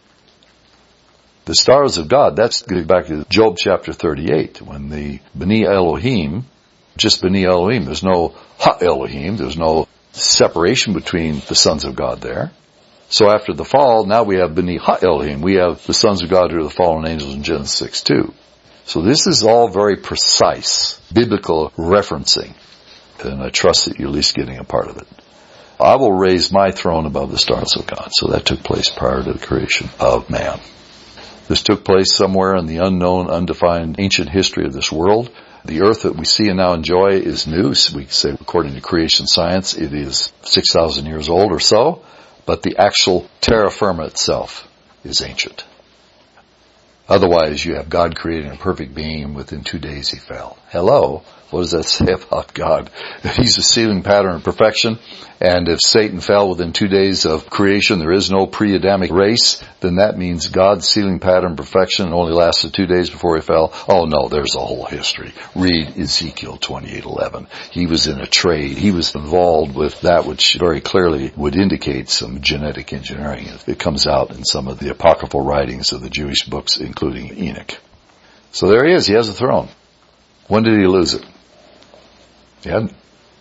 The stars of God, that's going back to Job chapter 38, when the B'nai Elohim, just B'nai Elohim, there's no Ha-Elohim, there's no separation between the sons of God there. So after the fall, now we have B'nai Ha-Elohim, we have the sons of God who are the fallen angels in Genesis 6:2. So this is all very precise, biblical referencing, and I trust that you're at least getting a part of it. I will raise my throne above the stars of God. So that took place prior to the creation of man. This took place somewhere in the unknown, undefined ancient history of this world. The earth that we see and now enjoy is new. We say, according to creation science, it is 6,000 years old or so. But the actual terra firma itself is ancient. Otherwise, you have God creating a perfect being. Within 2 days he fell. Hello? What does that say about God? He's a sealing pattern of perfection. And if Satan fell within 2 days of creation, there is no pre-Adamic race, then that means God's sealing pattern of perfection only lasted 2 days before he fell. Oh no, there's a whole history. Read Ezekiel 28:11. He was in a trade. He was involved with that which very clearly would indicate some genetic engineering. It comes out in some of the apocryphal writings of the Jewish books, including Enoch. So there he is. He has a throne. When did he lose it? He hadn't.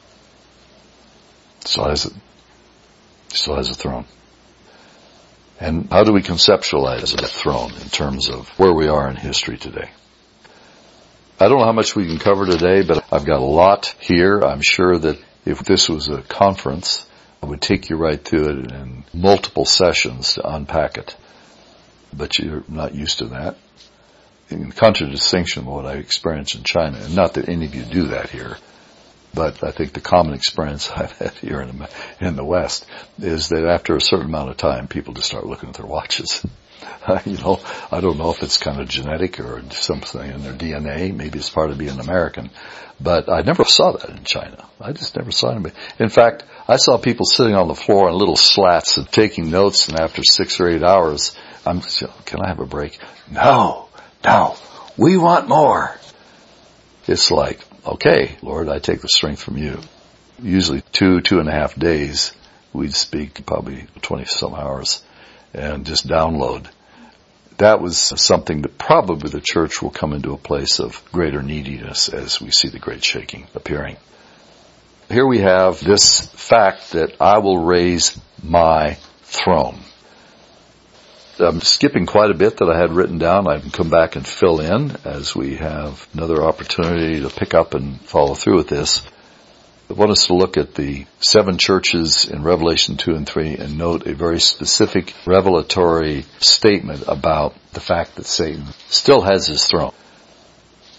Still has it. Still has a throne. And how do we conceptualize a throne in terms of where we are in history today? I don't know how much we can cover today, but I've got a lot here. I'm sure that if this was a conference, I would take you right through it in multiple sessions to unpack it. But you're not used to that. In contradistinction with what I experienced in China, and not that any of you do that here, but I think the common experience I've had here in the West is that after a certain amount of time, people just start looking at their watches. I don't know if it's kind of genetic or something in their DNA. Maybe it's part of being American. But I never saw that in China. I just never saw anybody. In fact, I saw people sitting on the floor in little slats and taking notes, and after 6 or 8 hours, can I have a break? No, we want more. It's like, okay, Lord, I take the strength from you. Usually 2.5 days, we'd speak probably 20 some hours and just download. That was something that probably the church will come into a place of greater neediness as we see the great shaking appearing. Here we have this fact that I will raise my throne. I'm skipping quite a bit that I had written down. I can come back and fill in as we have another opportunity to pick up and follow through with this. I want us to look at the 7 churches in Revelation 2 and 3 and note a very specific revelatory statement about the fact that Satan still has his throne.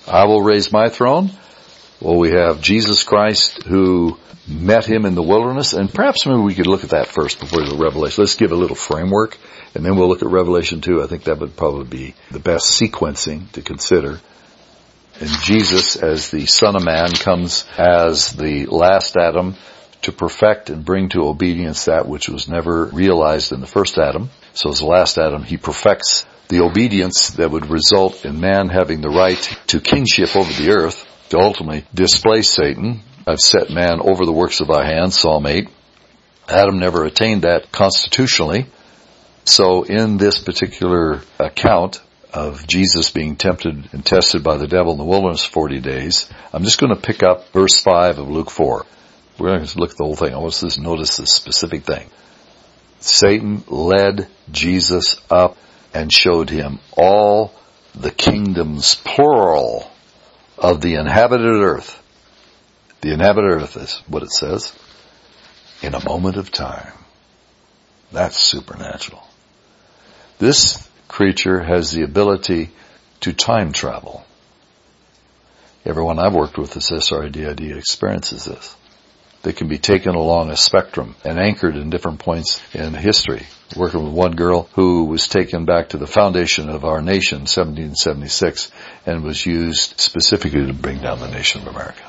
I will raise my throne. Well, we have Jesus Christ who met him in the wilderness, and perhaps maybe we could look at that first before we go to Revelation. Let's give a little framework, and then we'll look at Revelation 2. I think that would probably be the best sequencing to consider. And Jesus, as the Son of Man, comes as the last Adam to perfect and bring to obedience that which was never realized in the first Adam. So as the last Adam, he perfects the obedience that would result in man having the right to kingship over the earth, to ultimately displace Satan. I've set man over the works of thy hands, Psalm 8. Adam never attained that constitutionally. So in this particular account of Jesus being tempted and tested by the devil in the wilderness 40 days, I'm just going to pick up verse 5 of Luke 4. We're going to look at the whole thing. I want us to notice this specific thing. Satan led Jesus up and showed him all the kingdoms, plural, of the inhabited earth. The inhabited earth is what it says. In a moment of time. That's supernatural. This creature has the ability to time travel. Everyone I've worked with that's SRDID experiences this. They can be taken along a spectrum and anchored in different points in history. Working with one girl who was taken back to the foundation of our nation, 1776, and was used specifically to bring down the nation of America.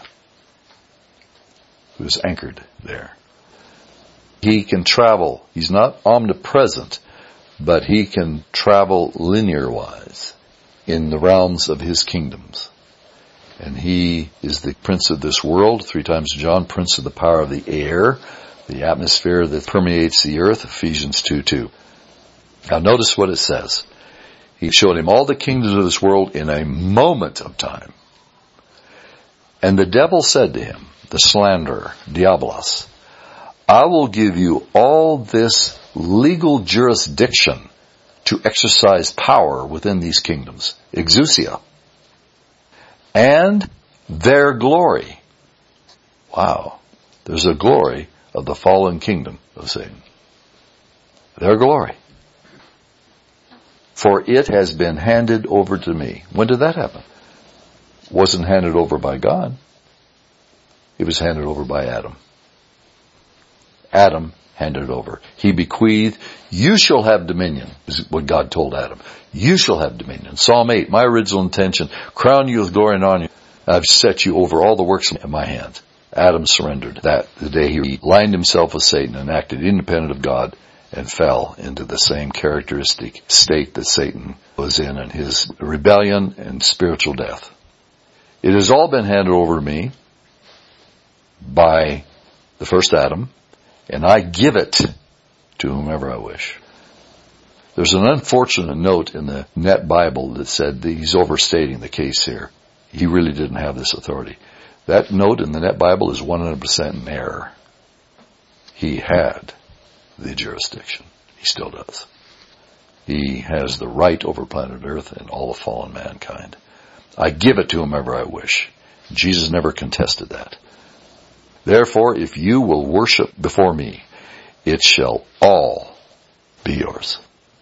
He was anchored there. He can travel. He's not omnipresent, but he can travel linear-wise in the realms of his kingdoms. And he is the prince of this world, 3 times John, prince of the power of the air, the atmosphere that permeates the earth, Ephesians 2:2. Now notice what it says. He showed him all the kingdoms of this world in a moment of time. And the devil said to him, the slanderer, Diabolos, I will give you all this legal jurisdiction to exercise power within these kingdoms, exousia, and their glory. Wow. There's a glory of the fallen kingdom of Satan. Their glory. For it has been handed over to me. When did that happen? It wasn't handed over by God. It was handed over by Adam. Adam handed it over. He bequeathed, you shall have dominion, is what God told Adam. You shall have dominion. Psalm 8, my original intention, crown you with glory and honor. I've set you over all the works of my hands. Adam surrendered that the day he aligned himself with Satan and acted independent of God and fell into the same characteristic state that Satan was in his rebellion and spiritual death. It has all been handed over to me by the first Adam, and I give it to whomever I wish. There's an unfortunate note in the Net Bible that said that he's overstating the case here. He really didn't have this authority. That note in the Net Bible is 100% in error. He had the jurisdiction. He still does. He has the right over planet Earth and all of fallen mankind. I give it to whomever I wish. Jesus never contested that. Therefore, if you will worship before me, it shall all be yours.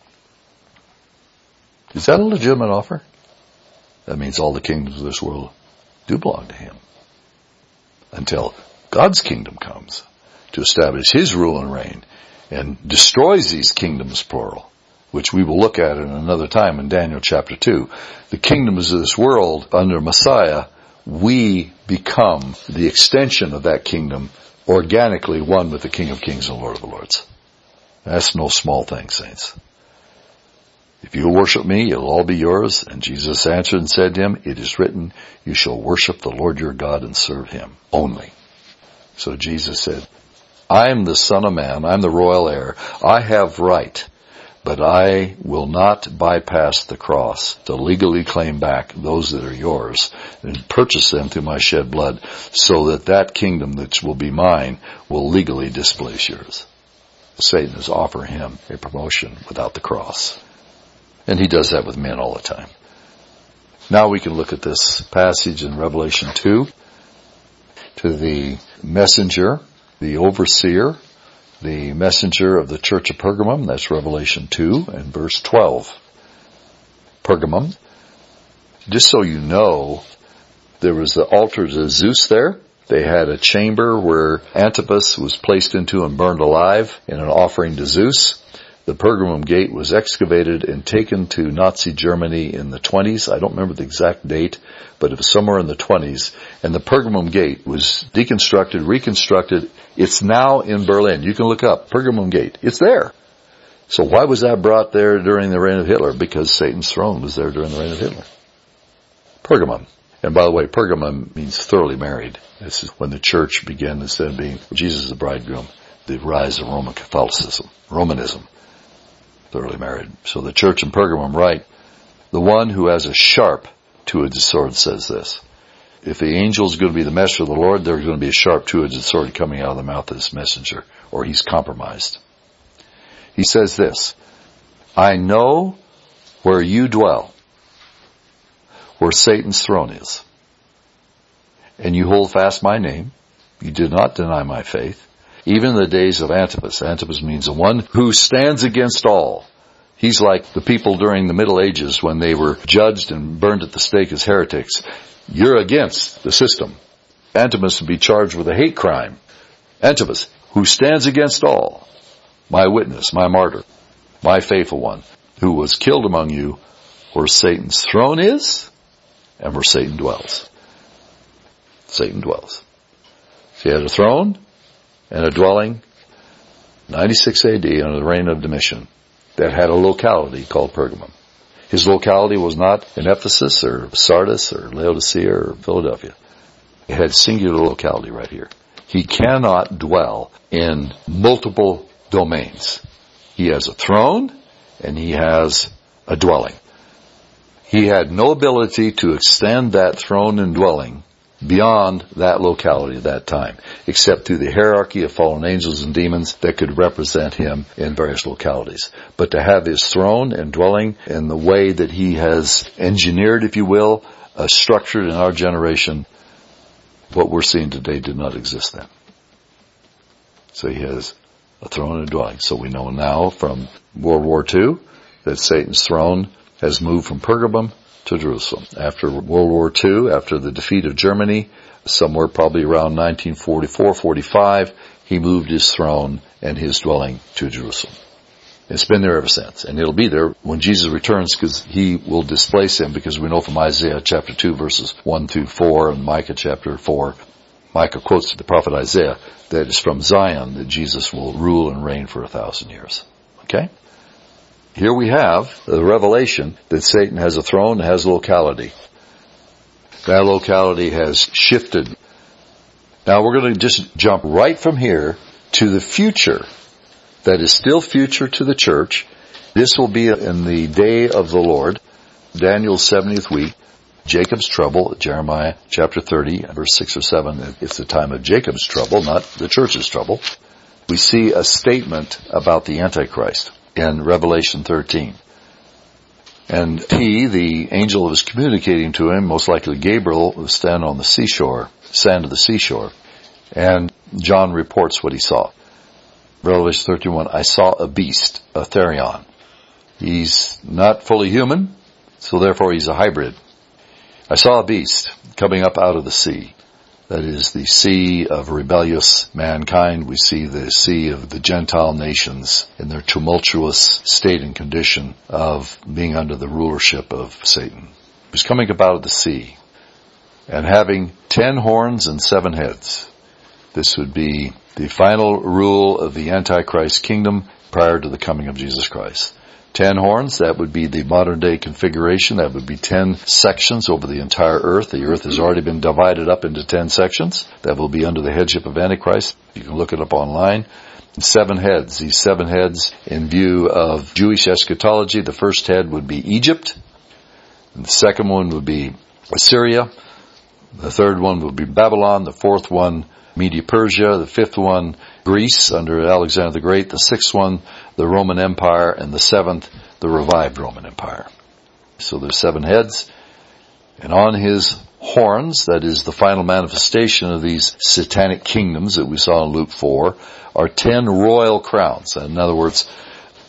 Is that a legitimate offer? That means all the kingdoms of this world do belong to him. Until God's kingdom comes to establish his rule and reign and destroys these kingdoms, plural, which we will look at in another time in Daniel chapter 2. The kingdoms of this world under Messiah, we become the extension of that kingdom, organically one with the King of Kings and Lord of the Lords. That's no small thing, saints. If you worship me, it'll all be yours. And Jesus answered and said to him, it is written, you shall worship the Lord your God and serve him only. So Jesus said, I am the Son of Man, I'm the royal heir, I have right, but I will not bypass the cross to legally claim back those that are yours and purchase them through my shed blood so that that kingdom that will be mine will legally displace yours. Satan is offering him a promotion without the cross. And he does that with men all the time. Now we can look at this passage in Revelation 2 to the messenger, the overseer, the messenger of the church of Pergamum. That's Revelation 2 and verse 12. Pergamum. Just so you know, There was the altar to Zeus there. They had a chamber where Antipas was placed into and burned alive in an offering to Zeus. The Pergamum Gate was excavated and taken to Nazi Germany in the 20s. I don't remember the exact date, but it was somewhere in the 20s. And the Pergamum Gate was deconstructed, reconstructed. It's now in Berlin. You can look up Pergamum Gate. It's there. So why was that brought there during the reign of Hitler? Because Satan's throne was there during the reign of Hitler. Pergamum. And by the way, Pergamum means thoroughly married. This is when the church began, instead of being Jesus the bridegroom, the rise of Roman Catholicism, Romanism. Thoroughly married. So the church in Pergamum write, the one who has a sharp two-edged sword says this. If the angel is going to be the messenger of the Lord, there's going to be a sharp two-edged sword coming out of the mouth of this messenger, or he's compromised. He says this, I know where you dwell, where Satan's throne is, and you hold fast my name. You did not deny my faith. Even in the days of Antipas. Antipas means the one who stands against all. He's like the people during the Middle Ages when they were judged and burned at the stake as heretics. You're against the system. Antipas would be charged with a hate crime. Antipas, who stands against all. My witness, my martyr, my faithful one, who was killed among you where Satan's throne is and where Satan dwells. Satan dwells. So he had a throne and a dwelling, 96 AD, under the reign of Domitian, that had a locality called Pergamum. His locality was not in Ephesus or Sardis or Laodicea or Philadelphia. It had singular locality right here. He cannot dwell in multiple domains. He has a throne and he has a dwelling. He had no ability to extend that throne and dwelling beyond that locality at that time, except through the hierarchy of fallen angels and demons that could represent him in various localities. But to have his throne and dwelling in the way that he has engineered, if you will, structured in our generation, what we're seeing today did not exist then. So he has a throne and a dwelling. So we know now from World War II that Satan's throne has moved from Pergamum to Jerusalem. After World War II, after the defeat of Germany, somewhere probably around 1944-45, he moved his throne and his dwelling to Jerusalem. It's been there ever since, and it'll be there when Jesus returns, because he will displace him, because we know from Isaiah chapter 2 verses 1 through 4 and Micah chapter 4, Micah quotes the prophet Isaiah that it's from Zion that Jesus will rule and reign for 1,000 years. Okay? Here we have the revelation that Satan has a throne and has a locality. That locality has shifted. Now we're going to just jump right from here to the future that is still future to the church. This will be in the day of the Lord, Daniel's 70th week, Jacob's trouble, Jeremiah chapter 30, verse 6 or 7. It's the time of Jacob's trouble, not the church's trouble. We see a statement about the Antichrist in Revelation 13. And he, the angel that was communicating to him, most likely Gabriel, was standing on the seashore, sand of the seashore. And John reports what he saw. Revelation 13:1, I saw a beast, a therion. He's not fully human, so therefore he's a hybrid. I saw a beast coming up out of the sea. That is the sea of rebellious mankind. We see the sea of the Gentile nations in their tumultuous state and condition of being under the rulership of Satan. He was coming up out of the sea and having 10 horns and 7 heads. This would be the final rule of the Antichrist kingdom prior to the coming of Jesus Christ. 10 horns, that would be the modern day configuration. That would be 10 sections over the entire earth. The earth has already been divided up into 10 sections. That will be under the headship of Antichrist. You can look it up online. 7 heads. These 7 heads in view of Jewish eschatology. The first head would be Egypt. And the second one would be Assyria. The third one would be Babylon. The fourth one, Media-Persia. The fifth one, Greece under Alexander the Great. The sixth one, the Roman Empire. And the seventh, the revived Roman Empire. So there's 7 heads. And on his horns, that is the final manifestation of these satanic kingdoms that we saw in Luke 4, are 10 royal crowns. In other words,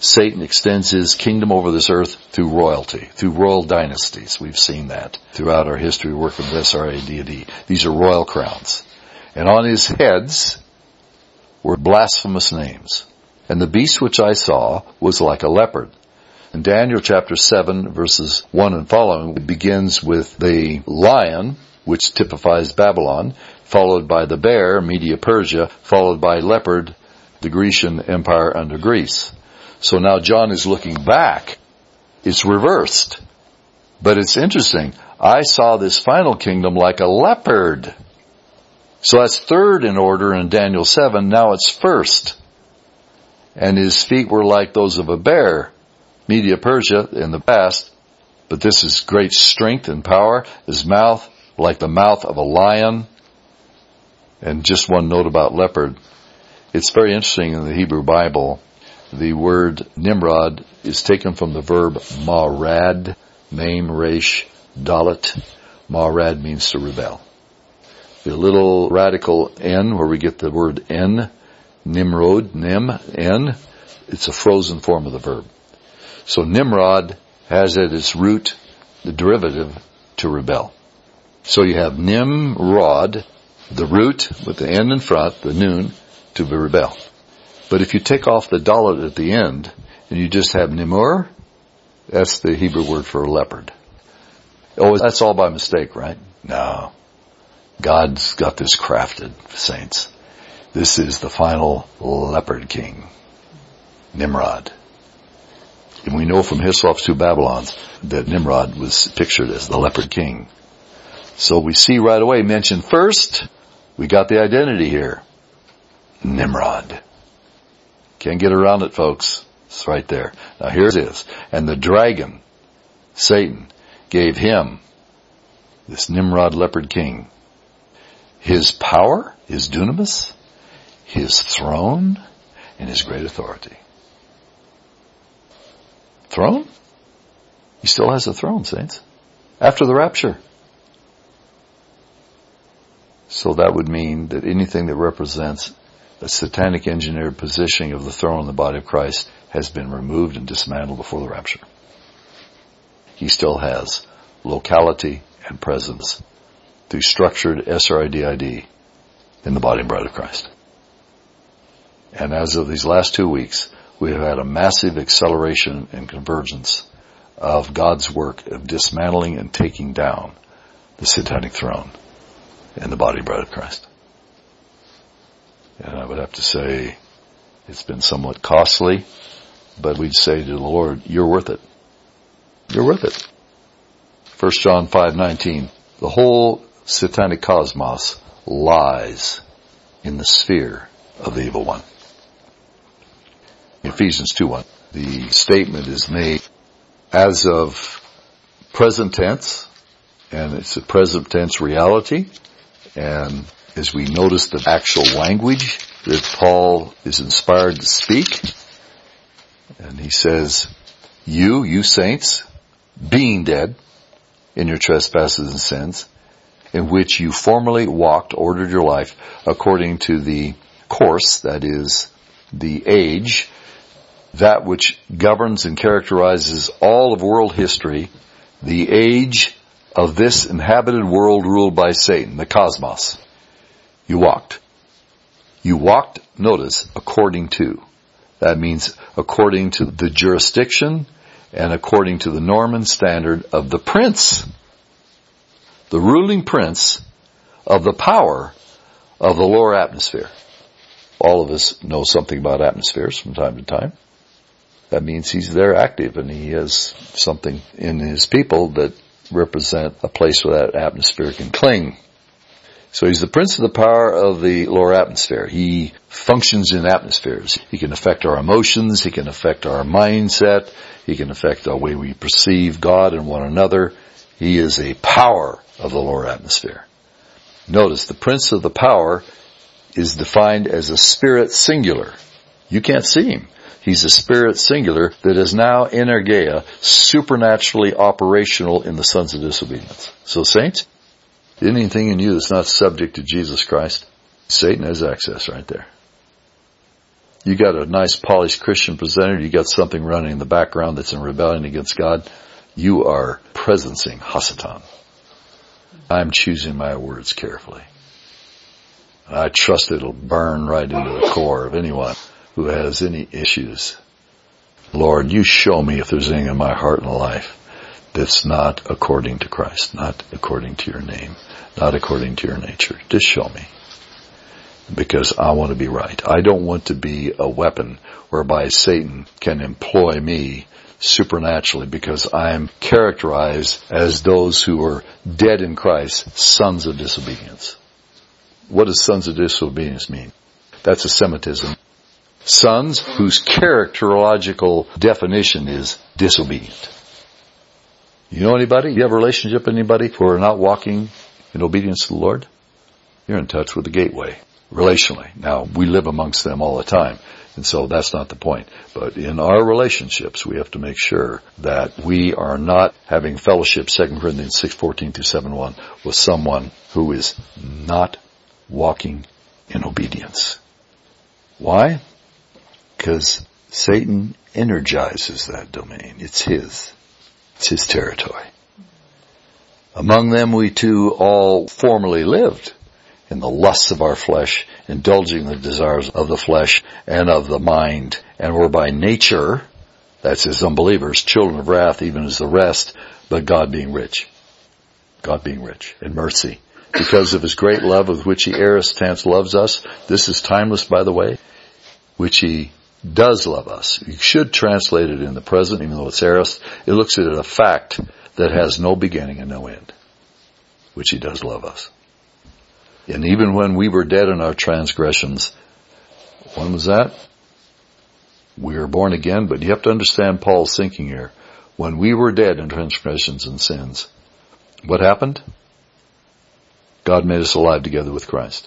Satan extends his kingdom over this earth through royalty, through royal dynasties. We've seen that throughout our history working with SRADD. These are royal crowns. And on his heads were blasphemous names. And the beast which I saw was like a leopard. In Daniel chapter 7 verses 1 and following, it begins with the lion, which typifies Babylon, followed by the bear, Media-Persia, followed by leopard, the Grecian Empire under Greece. So now John is looking back. It's reversed. But it's interesting. I saw this final kingdom like a leopard. So that's third in order in Daniel 7. Now it's first. And his feet were like those of a bear, Media-Persia in the past. But this is great strength and power. His mouth like the mouth of a lion. And just one note about leopard. It's very interesting in the Hebrew Bible. The word Nimrod is taken from the verb marad, mem, resh, dalet. Marad means to rebel. The little radical N, where we get the word N, Nimrod, Nim, N, it's a frozen form of the verb. So Nimrod has at its root the derivative to rebel. So you have Nimrod, the root with the N in front, the noon, to rebel. But if you take off the dalet at the end, and you just have Nimur, that's the Hebrew word for a leopard. Oh, that's all by mistake, right? No. God's got this crafted, saints. This is the final leopard king, Nimrod. And we know from Hyslop's two Babylons that Nimrod was pictured as the leopard king. So we see right away, mentioned first, we got the identity here. Nimrod. Can't get around it, folks. It's right there. Now here it is. And the dragon, Satan, gave him, this Nimrod leopard king, his power, his dunamis, his throne, and his great authority. Throne? He still has a throne, saints. After the rapture. So that would mean that anything that represents a satanic engineered positioning of the throne in the body of Christ has been removed and dismantled before the rapture. He still has locality and presence through structured SRIDID in the body and bride of Christ. And as of these last 2 weeks, we have had a massive acceleration and convergence of God's work of dismantling and taking down the satanic throne in the body and bride of Christ. And I would have to say it's been somewhat costly, but we'd say to the Lord, you're worth it. You're worth it. 1 John 5:19, the whole satanic cosmos lies in the sphere of the evil one. Ephesians 2:1, the statement is made as of present tense, and it's a present tense reality, and as we notice the actual language that Paul is inspired to speak, and he says, you saints, being dead in your trespasses and sins, in which you formerly walked, ordered your life according to the course, that is, the age, that which governs and characterizes all of world history, the age of this inhabited world ruled by Satan, the cosmos. You walked. You walked, notice, according to. That means according to the jurisdiction and according to the norm and standard of the prince, the ruling prince of the power of the lower atmosphere. All of us know something about atmospheres from time to time. That means he's there active and he has something in his people that represent a place where that atmosphere can cling. So he's the prince of the power of the lower atmosphere. He functions in atmospheres. He can affect our emotions. He can affect our mindset. He can affect the way we perceive God and one another. He is a power of the lower atmosphere. Notice the prince of the power is defined as a spirit singular. You can't see him. He's a spirit singular that is now energeia, supernaturally operational in the sons of disobedience. So saints, anything in you that's not subject to Jesus Christ, Satan has access right there. You got a nice polished Christian presenter, you got something running in the background that's in rebellion against God, you are presencing Hasatan. I'm choosing my words carefully. I trust it'll burn right into the core of anyone who has any issues. Lord, you show me if there's anything in my heart and life that's not according to Christ, not according to your name, not according to your nature. Just show me. Because I want to be right. I don't want to be a weapon whereby Satan can employ me supernaturally because I'm characterized as those who are dead in Christ, sons of disobedience. What does sons of disobedience mean? That's a Semitism. Sons whose characterological definition is disobedient. You know anybody? You have a relationship with anybody who are not walking in obedience to the Lord? You're in touch with the gateway. Relationally. Now, we live amongst them all the time, and so that's not the point. But in our relationships, we have to make sure that we are not having fellowship, 2 Corinthians 6:14-7:1, with someone who is not walking in obedience. Why? Because Satan energizes that domain. It's his territory. Among them we too all formerly lived in the lusts of our flesh, indulging the desires of the flesh and of the mind, and were by nature, that's as unbelievers, children of wrath even as the rest, but God being rich in mercy, because of his great love with which he aorist loves us. This is timeless, by the way, which he does love us. You should translate it in the present, even though it's aorist. It looks at a fact that has no beginning and no end, which he does love us. And even when we were dead in our transgressions, when was that? We were born again, but you have to understand Paul's thinking here. When we were dead in transgressions and sins, what happened? God made us alive together with Christ.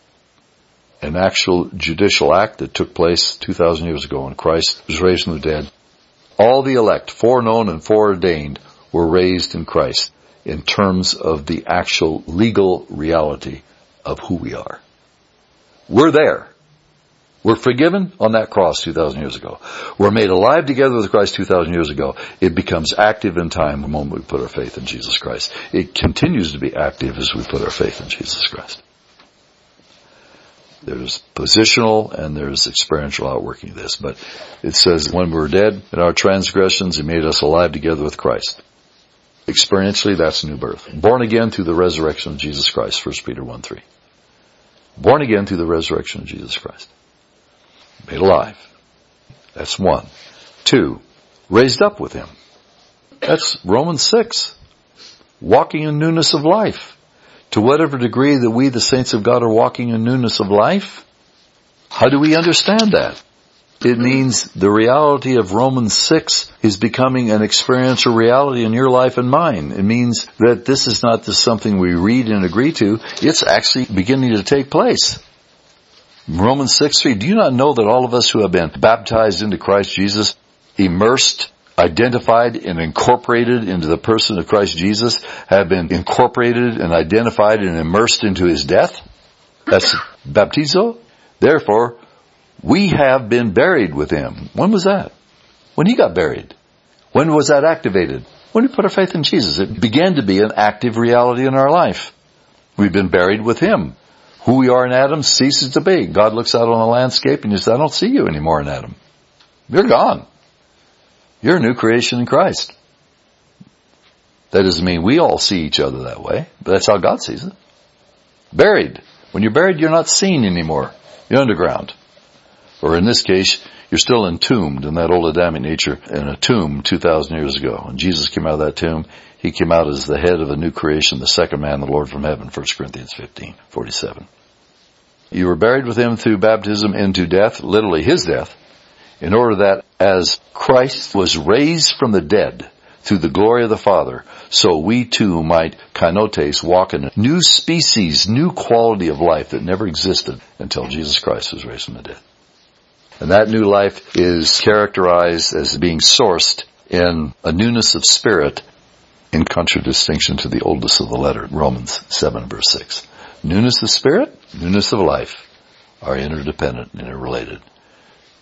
An actual judicial act that took place 2,000 years ago when Christ was raised from the dead. All the elect, foreknown and foreordained, were raised in Christ in terms of the actual legal reality of who we are. We're there. We're forgiven on that cross 2,000 years ago. We're made alive together with Christ 2,000 years ago. It becomes active in time the moment we put our faith in Jesus Christ. It continues to be active as we put our faith in Jesus Christ. There's positional and there's experiential outworking of this. But it says when we were dead in our transgressions, he made us alive together with Christ. Experientially, that's new birth. Born again through the resurrection of Jesus Christ, 1 Peter 1:3. Born again through the resurrection of Jesus Christ. Made alive. That's 1. 2, raised up with him. That's Romans 6. Walking in newness of life. To whatever degree that we, the saints of God, are walking in newness of life, how do we understand that? It means the reality of Romans 6 is becoming an experiential reality in your life and mine. It means that this is not just something we read and agree to. It's actually beginning to take place. Romans 6:3, do you not know that all of us who have been baptized into Christ Jesus, immersed, identified, and incorporated into the person of Christ Jesus, have been incorporated and identified and immersed into his death? That's baptizo. Therefore, we have been buried with him. When was that? When he got buried. When was that activated? When we put our faith in Jesus. It began to be an active reality in our life. We've been buried with him. Who we are in Adam ceases to be. God looks out on the landscape and he says, I don't see you anymore in Adam. You're gone. You're a new creation in Christ. That doesn't mean we all see each other that way, but that's how God sees it. Buried. When you're buried, you're not seen anymore. You're underground. Or in this case, you're still entombed in that old Adamic nature in a tomb 2,000 years ago. When Jesus came out of that tomb, he came out as the head of a new creation, the second man, the Lord from heaven, 1 Corinthians 15:47. You were buried with him through baptism into death, literally his death, in order that as Christ was raised from the dead through the glory of the Father, so we too might kainotes walk in a new species, new quality of life that never existed until Jesus Christ was raised from the dead. And that new life is characterized as being sourced in a newness of spirit in contradistinction to the oldest of the letter, Romans 7 verse 6. Newness of spirit, newness of life are interdependent and interrelated.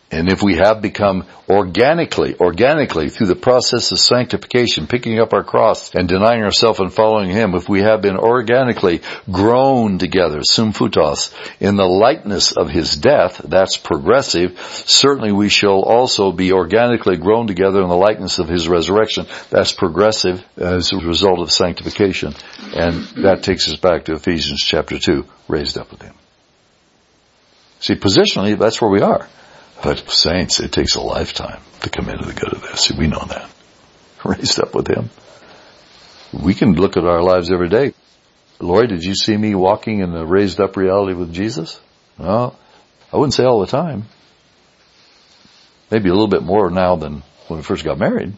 And if we have become organically, through the process of sanctification, picking up our cross and denying ourselves and following Him, if we have been organically grown together, symphutos, in the likeness of His death, that's progressive, certainly we shall also be organically grown together in the likeness of His resurrection. That's progressive as a result of sanctification. And that takes us back to Ephesians chapter 2, raised up with Him. See, positionally, that's where we are. But saints, it takes a lifetime to come into the good of this. We know that. Raised up with Him. We can look at our lives every day. Lori, did you see me walking in the raised up reality with Jesus? Well, I wouldn't say all the time. Maybe a little bit more now than when we first got married.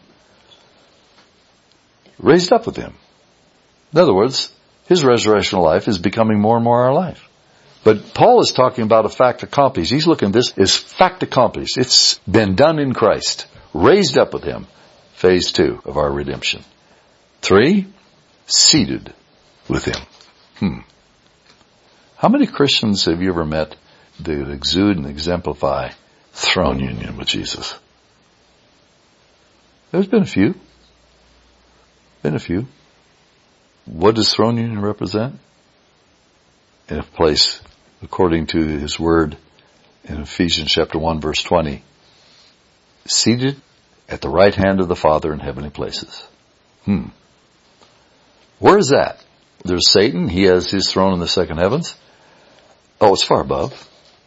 Raised up with Him. In other words, His resurrectional life is becoming more and more our life. But Paul is talking about a fact accomplished. He's looking at this as fact accomplished. It's been done in Christ. Raised up with Him. Phase 2 of our redemption. 3, seated with Him. How many Christians have you ever met that exude and exemplify throne union with Jesus? There's been a few. What does throne union represent? In a place, according to His word in Ephesians chapter 1 verse 20, seated at the right hand of the Father in heavenly places. Where is that? There's Satan. He has his throne in the second heavens. Oh, it's far above.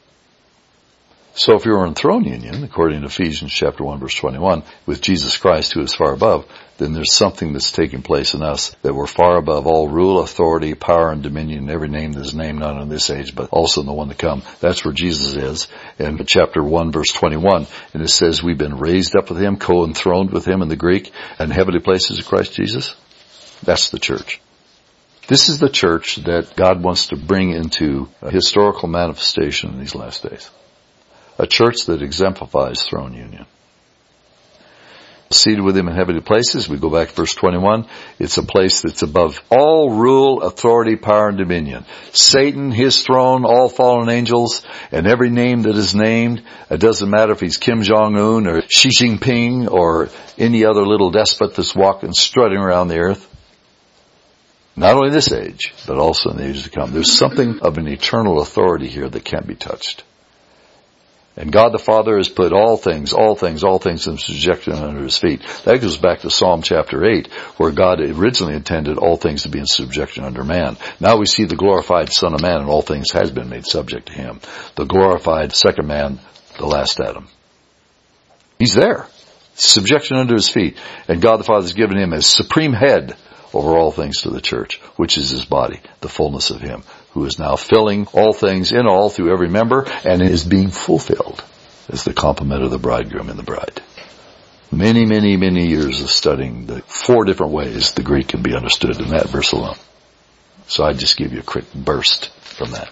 So if you're in throne union, according to Ephesians chapter 1 verse 21, with Jesus Christ who is far above, then there's something that's taking place in us that we're far above all rule, authority, power, and dominion, every name that is named, not in this age, but also in the one to come. That's where Jesus is. In chapter 1 verse 21, and it says we've been raised up with Him, co-enthroned with Him in the Greek, and heavenly places of Christ Jesus. That's the church. This is the church that God wants to bring into a historical manifestation in these last days. A church that exemplifies throne union. Seated with Him in heavenly places, we go back to verse 21, it's a place that's above all rule, authority, power, and dominion. Satan, his throne, all fallen angels, and every name that is named. It doesn't matter if he's Kim Jong-un or Xi Jinping or any other little despot that's walking, strutting around the earth. Not only this age, but also in the ages to come. There's something of an eternal authority here that can't be touched. And God the Father has put all things in subjection under His feet. That goes back to Psalm chapter 8, where God originally intended all things to be in subjection under man. Now we see the glorified Son of Man, and all things has been made subject to Him. The glorified second man, the last Adam. He's there. Subjection under His feet. And God the Father has given Him as supreme head over all things to the church, which is His body, the fullness of Him, who is now filling all things in all through every member, and is being fulfilled as the complement of the bridegroom and the bride. Many, many, many years of studying the 4 different ways the Greek can be understood in that verse alone. So I just give you a quick burst from that.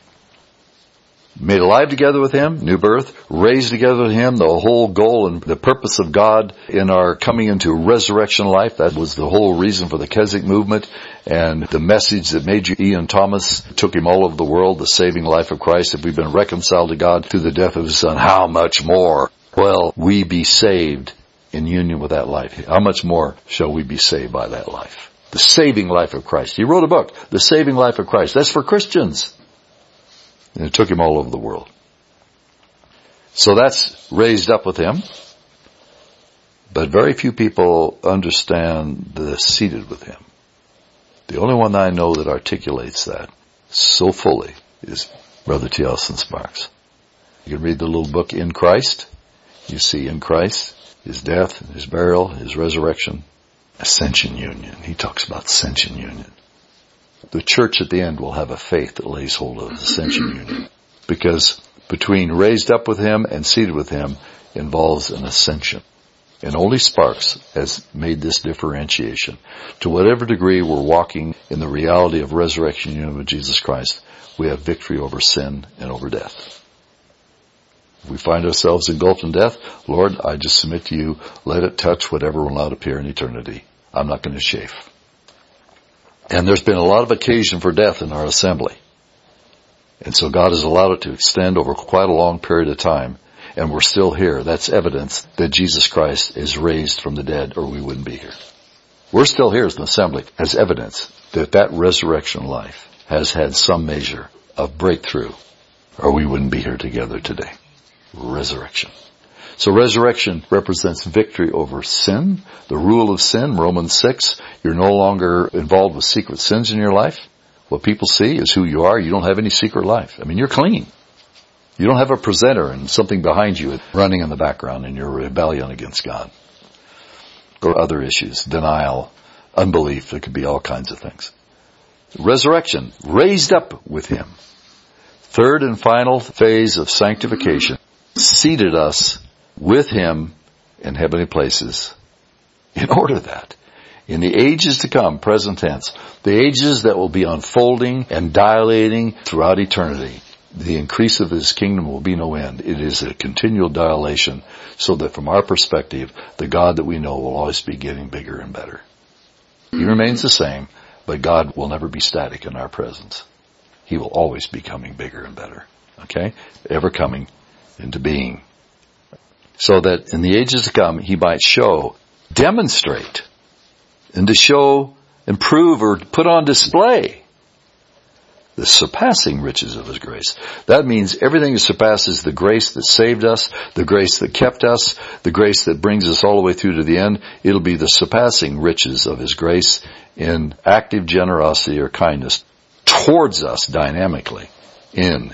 Made alive together with Him, new birth, raised together with Him, the whole goal and the purpose of God in our coming into resurrection life. That was the whole reason for the Keswick movement and the message that Major Ian Thomas took him all over the world, the saving life of Christ. If we've been reconciled to God through the death of His Son, how much more will we be saved in union with that life? How much more shall we be saved by that life? The saving life of Christ. He wrote a book, The Saving Life of Christ. That's for Christians. And it took Him all over the world. So that's raised up with Him. But very few people understand the seated with Him. The only one I know that articulates that so fully is Brother T.L. Sparks. You can read the little book In Christ. You see in Christ, His death, His burial, His resurrection, ascension union. He talks about ascension union. The church at the end will have a faith that lays hold of ascension union. Because between raised up with Him and seated with Him involves an ascension. And only Sparks has made this differentiation. To whatever degree we're walking in the reality of resurrection union with Jesus Christ, we have victory over sin and over death. If we find ourselves engulfed in death, Lord, I just submit to You, let it touch whatever will not appear in eternity. I'm not going to chafe. And there's been a lot of occasion for death in our assembly. And so God has allowed it to extend over quite a long period of time. and we're still here, that's evidence that Jesus Christ is raised from the dead, or we wouldn't be here. We're still here as an assembly as evidence that that resurrection life has had some measure of breakthrough, or we wouldn't be here together today. Resurrection. So resurrection represents victory over sin, the rule of sin, Romans 6. You're no longer involved with secret sins in your life. What people see is who you are. You don't have any secret life. I mean, you're clean. You don't have a presenter and something behind you running in the background in your rebellion against God. Or other issues, denial, unbelief. There could be all kinds of things. Resurrection, raised up with Him. Third and final phase of sanctification, seated us with Him in heavenly places. In order that, in the ages to come, present tense, the ages that will be unfolding and dilating throughout eternity, the increase of His kingdom will be no end. It is a continual dilation, so that from our perspective, the God that we know will always be getting bigger and better. He remains the same, but God will never be static in our presence. He will always be coming bigger and better. Okay? Ever coming into being. So that in the ages to come, He might show, demonstrate, and to show, improve, or put on display the surpassing riches of His grace. That means everything that surpasses the grace that saved us, the grace that kept us, the grace that brings us all the way through to the end. It'll be the surpassing riches of His grace in active generosity or kindness towards us dynamically in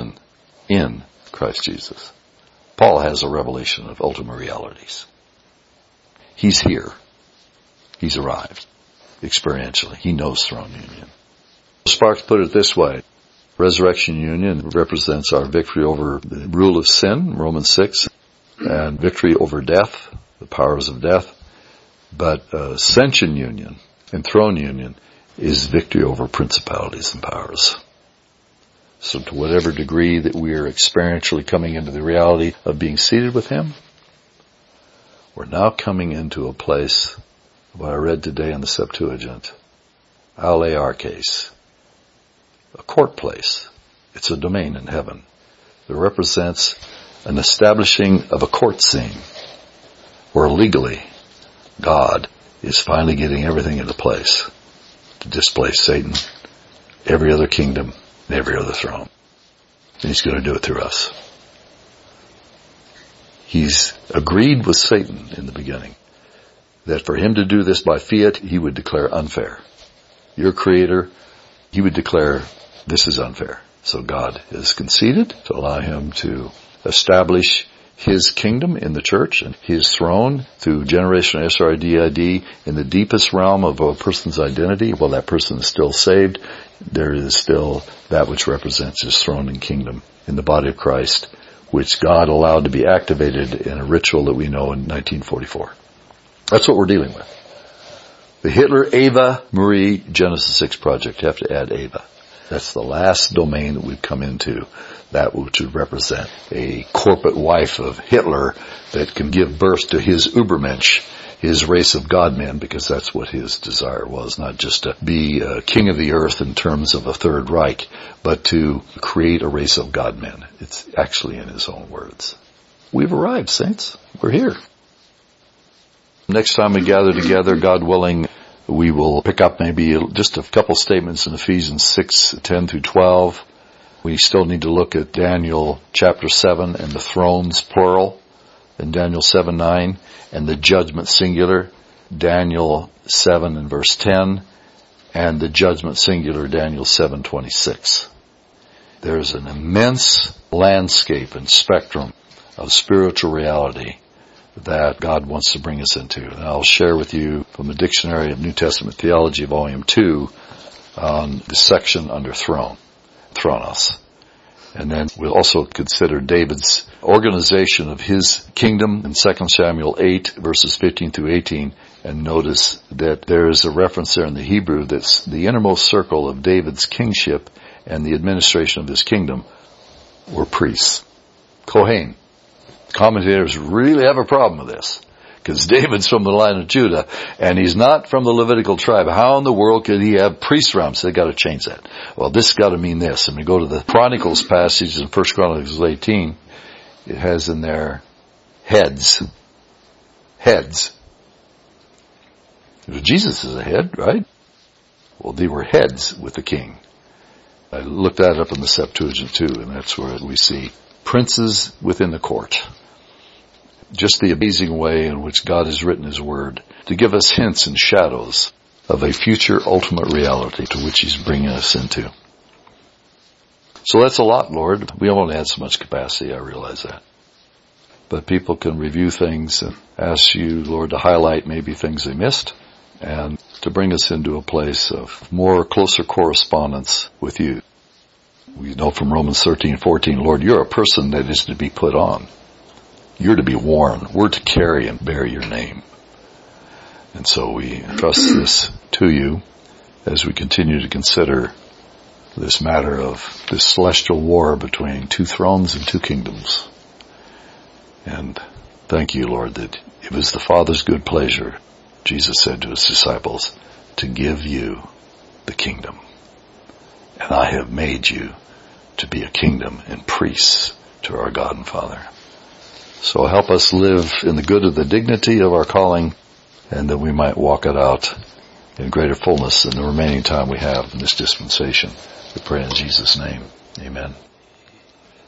Christ Jesus. Paul has a revelation of ultimate realities. He's here. He's arrived experientially. He knows throne union. Sparks put it this way. Resurrection union represents our victory over the rule of sin, Romans 6, and victory over death, the powers of death. But ascension union and throne union is victory over principalities and powers. So to whatever degree that we are experientially coming into the reality of being seated with Him, we're now coming into a place, what I read today in the Septuagint, Alearches, a court place. It's a domain in heaven that represents an establishing of a court scene where legally God is finally getting everything into place to displace Satan, every other kingdom, and every other throne. And He's going to do it through us. He's agreed with Satan in the beginning that for him to do this by fiat, he would declare unfair. Your Creator, He would declare this is unfair. So God has conceded to allow Him to establish His kingdom in the church and His throne through generational SRDID in the deepest realm of a person's identity. While that person is still saved, there is still that which represents His throne and kingdom in the body of Christ, which God allowed to be activated in a ritual that we know in 1944. That's what we're dealing with. The Hitler Eva Marie Genesis 6 project. You have to add Eva. That's the last domain that we've come into, that which would represent a corporate wife of Hitler that can give birth to his Übermensch, his race of God-men, because that's what his desire was, not just to be king of the earth in terms of a Third Reich, but to create a race of God-men. It's actually in his own words. We've arrived, saints. We're here. Next time we gather together, God willing, we will pick up maybe just a couple statements in Ephesians 6:10 through 12. We still need to look at Daniel chapter 7 and the thrones plural in Daniel 7:9 and the judgment singular, Daniel 7 and verse 10, and the judgment singular, Daniel 7:26. There's an immense landscape and spectrum of spiritual reality that God wants to bring us into. And I'll share with you from the Dictionary of New Testament Theology, Volume 2, on the section under throne, thronos. And then we'll also consider David's organization of his kingdom in 2 Samuel 8, verses 15 through 18. And notice that there is a reference there in the Hebrew that's the innermost circle of David's kingship and the administration of his kingdom were priests. Kohen. Commentators really have a problem with this, because David's from the line of Judah, and he's not from the Levitical tribe. How in the world could he have priests around? So they got to change that. Well, this got to mean this. And we go to the Chronicles passage in 1 Chronicles 18, it has in there heads. Heads. Jesus is a head, right? Well, they were heads with the king. I looked that up in the Septuagint too, and that's where we see princes within the court. Just the amazing way in which God has written His Word to give us hints and shadows of a future ultimate reality to which He's bringing us into. So that's a lot, Lord. We only had so much capacity, I realize that. But people can review things and ask you, Lord, to highlight maybe things they missed and to bring us into a place of more closer correspondence with you. We know from Romans 13:14, Lord, you're a person that is to be put on. You're to be worn. We're to carry and bear your name. And so we entrust this to you as we continue to consider this matter of this celestial war between two thrones and two kingdoms. And thank you, Lord, that it was the Father's good pleasure, Jesus said to His disciples, to give you the kingdom. And I have made you to be a kingdom and priests to our God and Father. So help us live in the good of the dignity of our calling, and that we might walk it out in greater fullness in the remaining time we have in this dispensation. We pray in Jesus' name. Amen.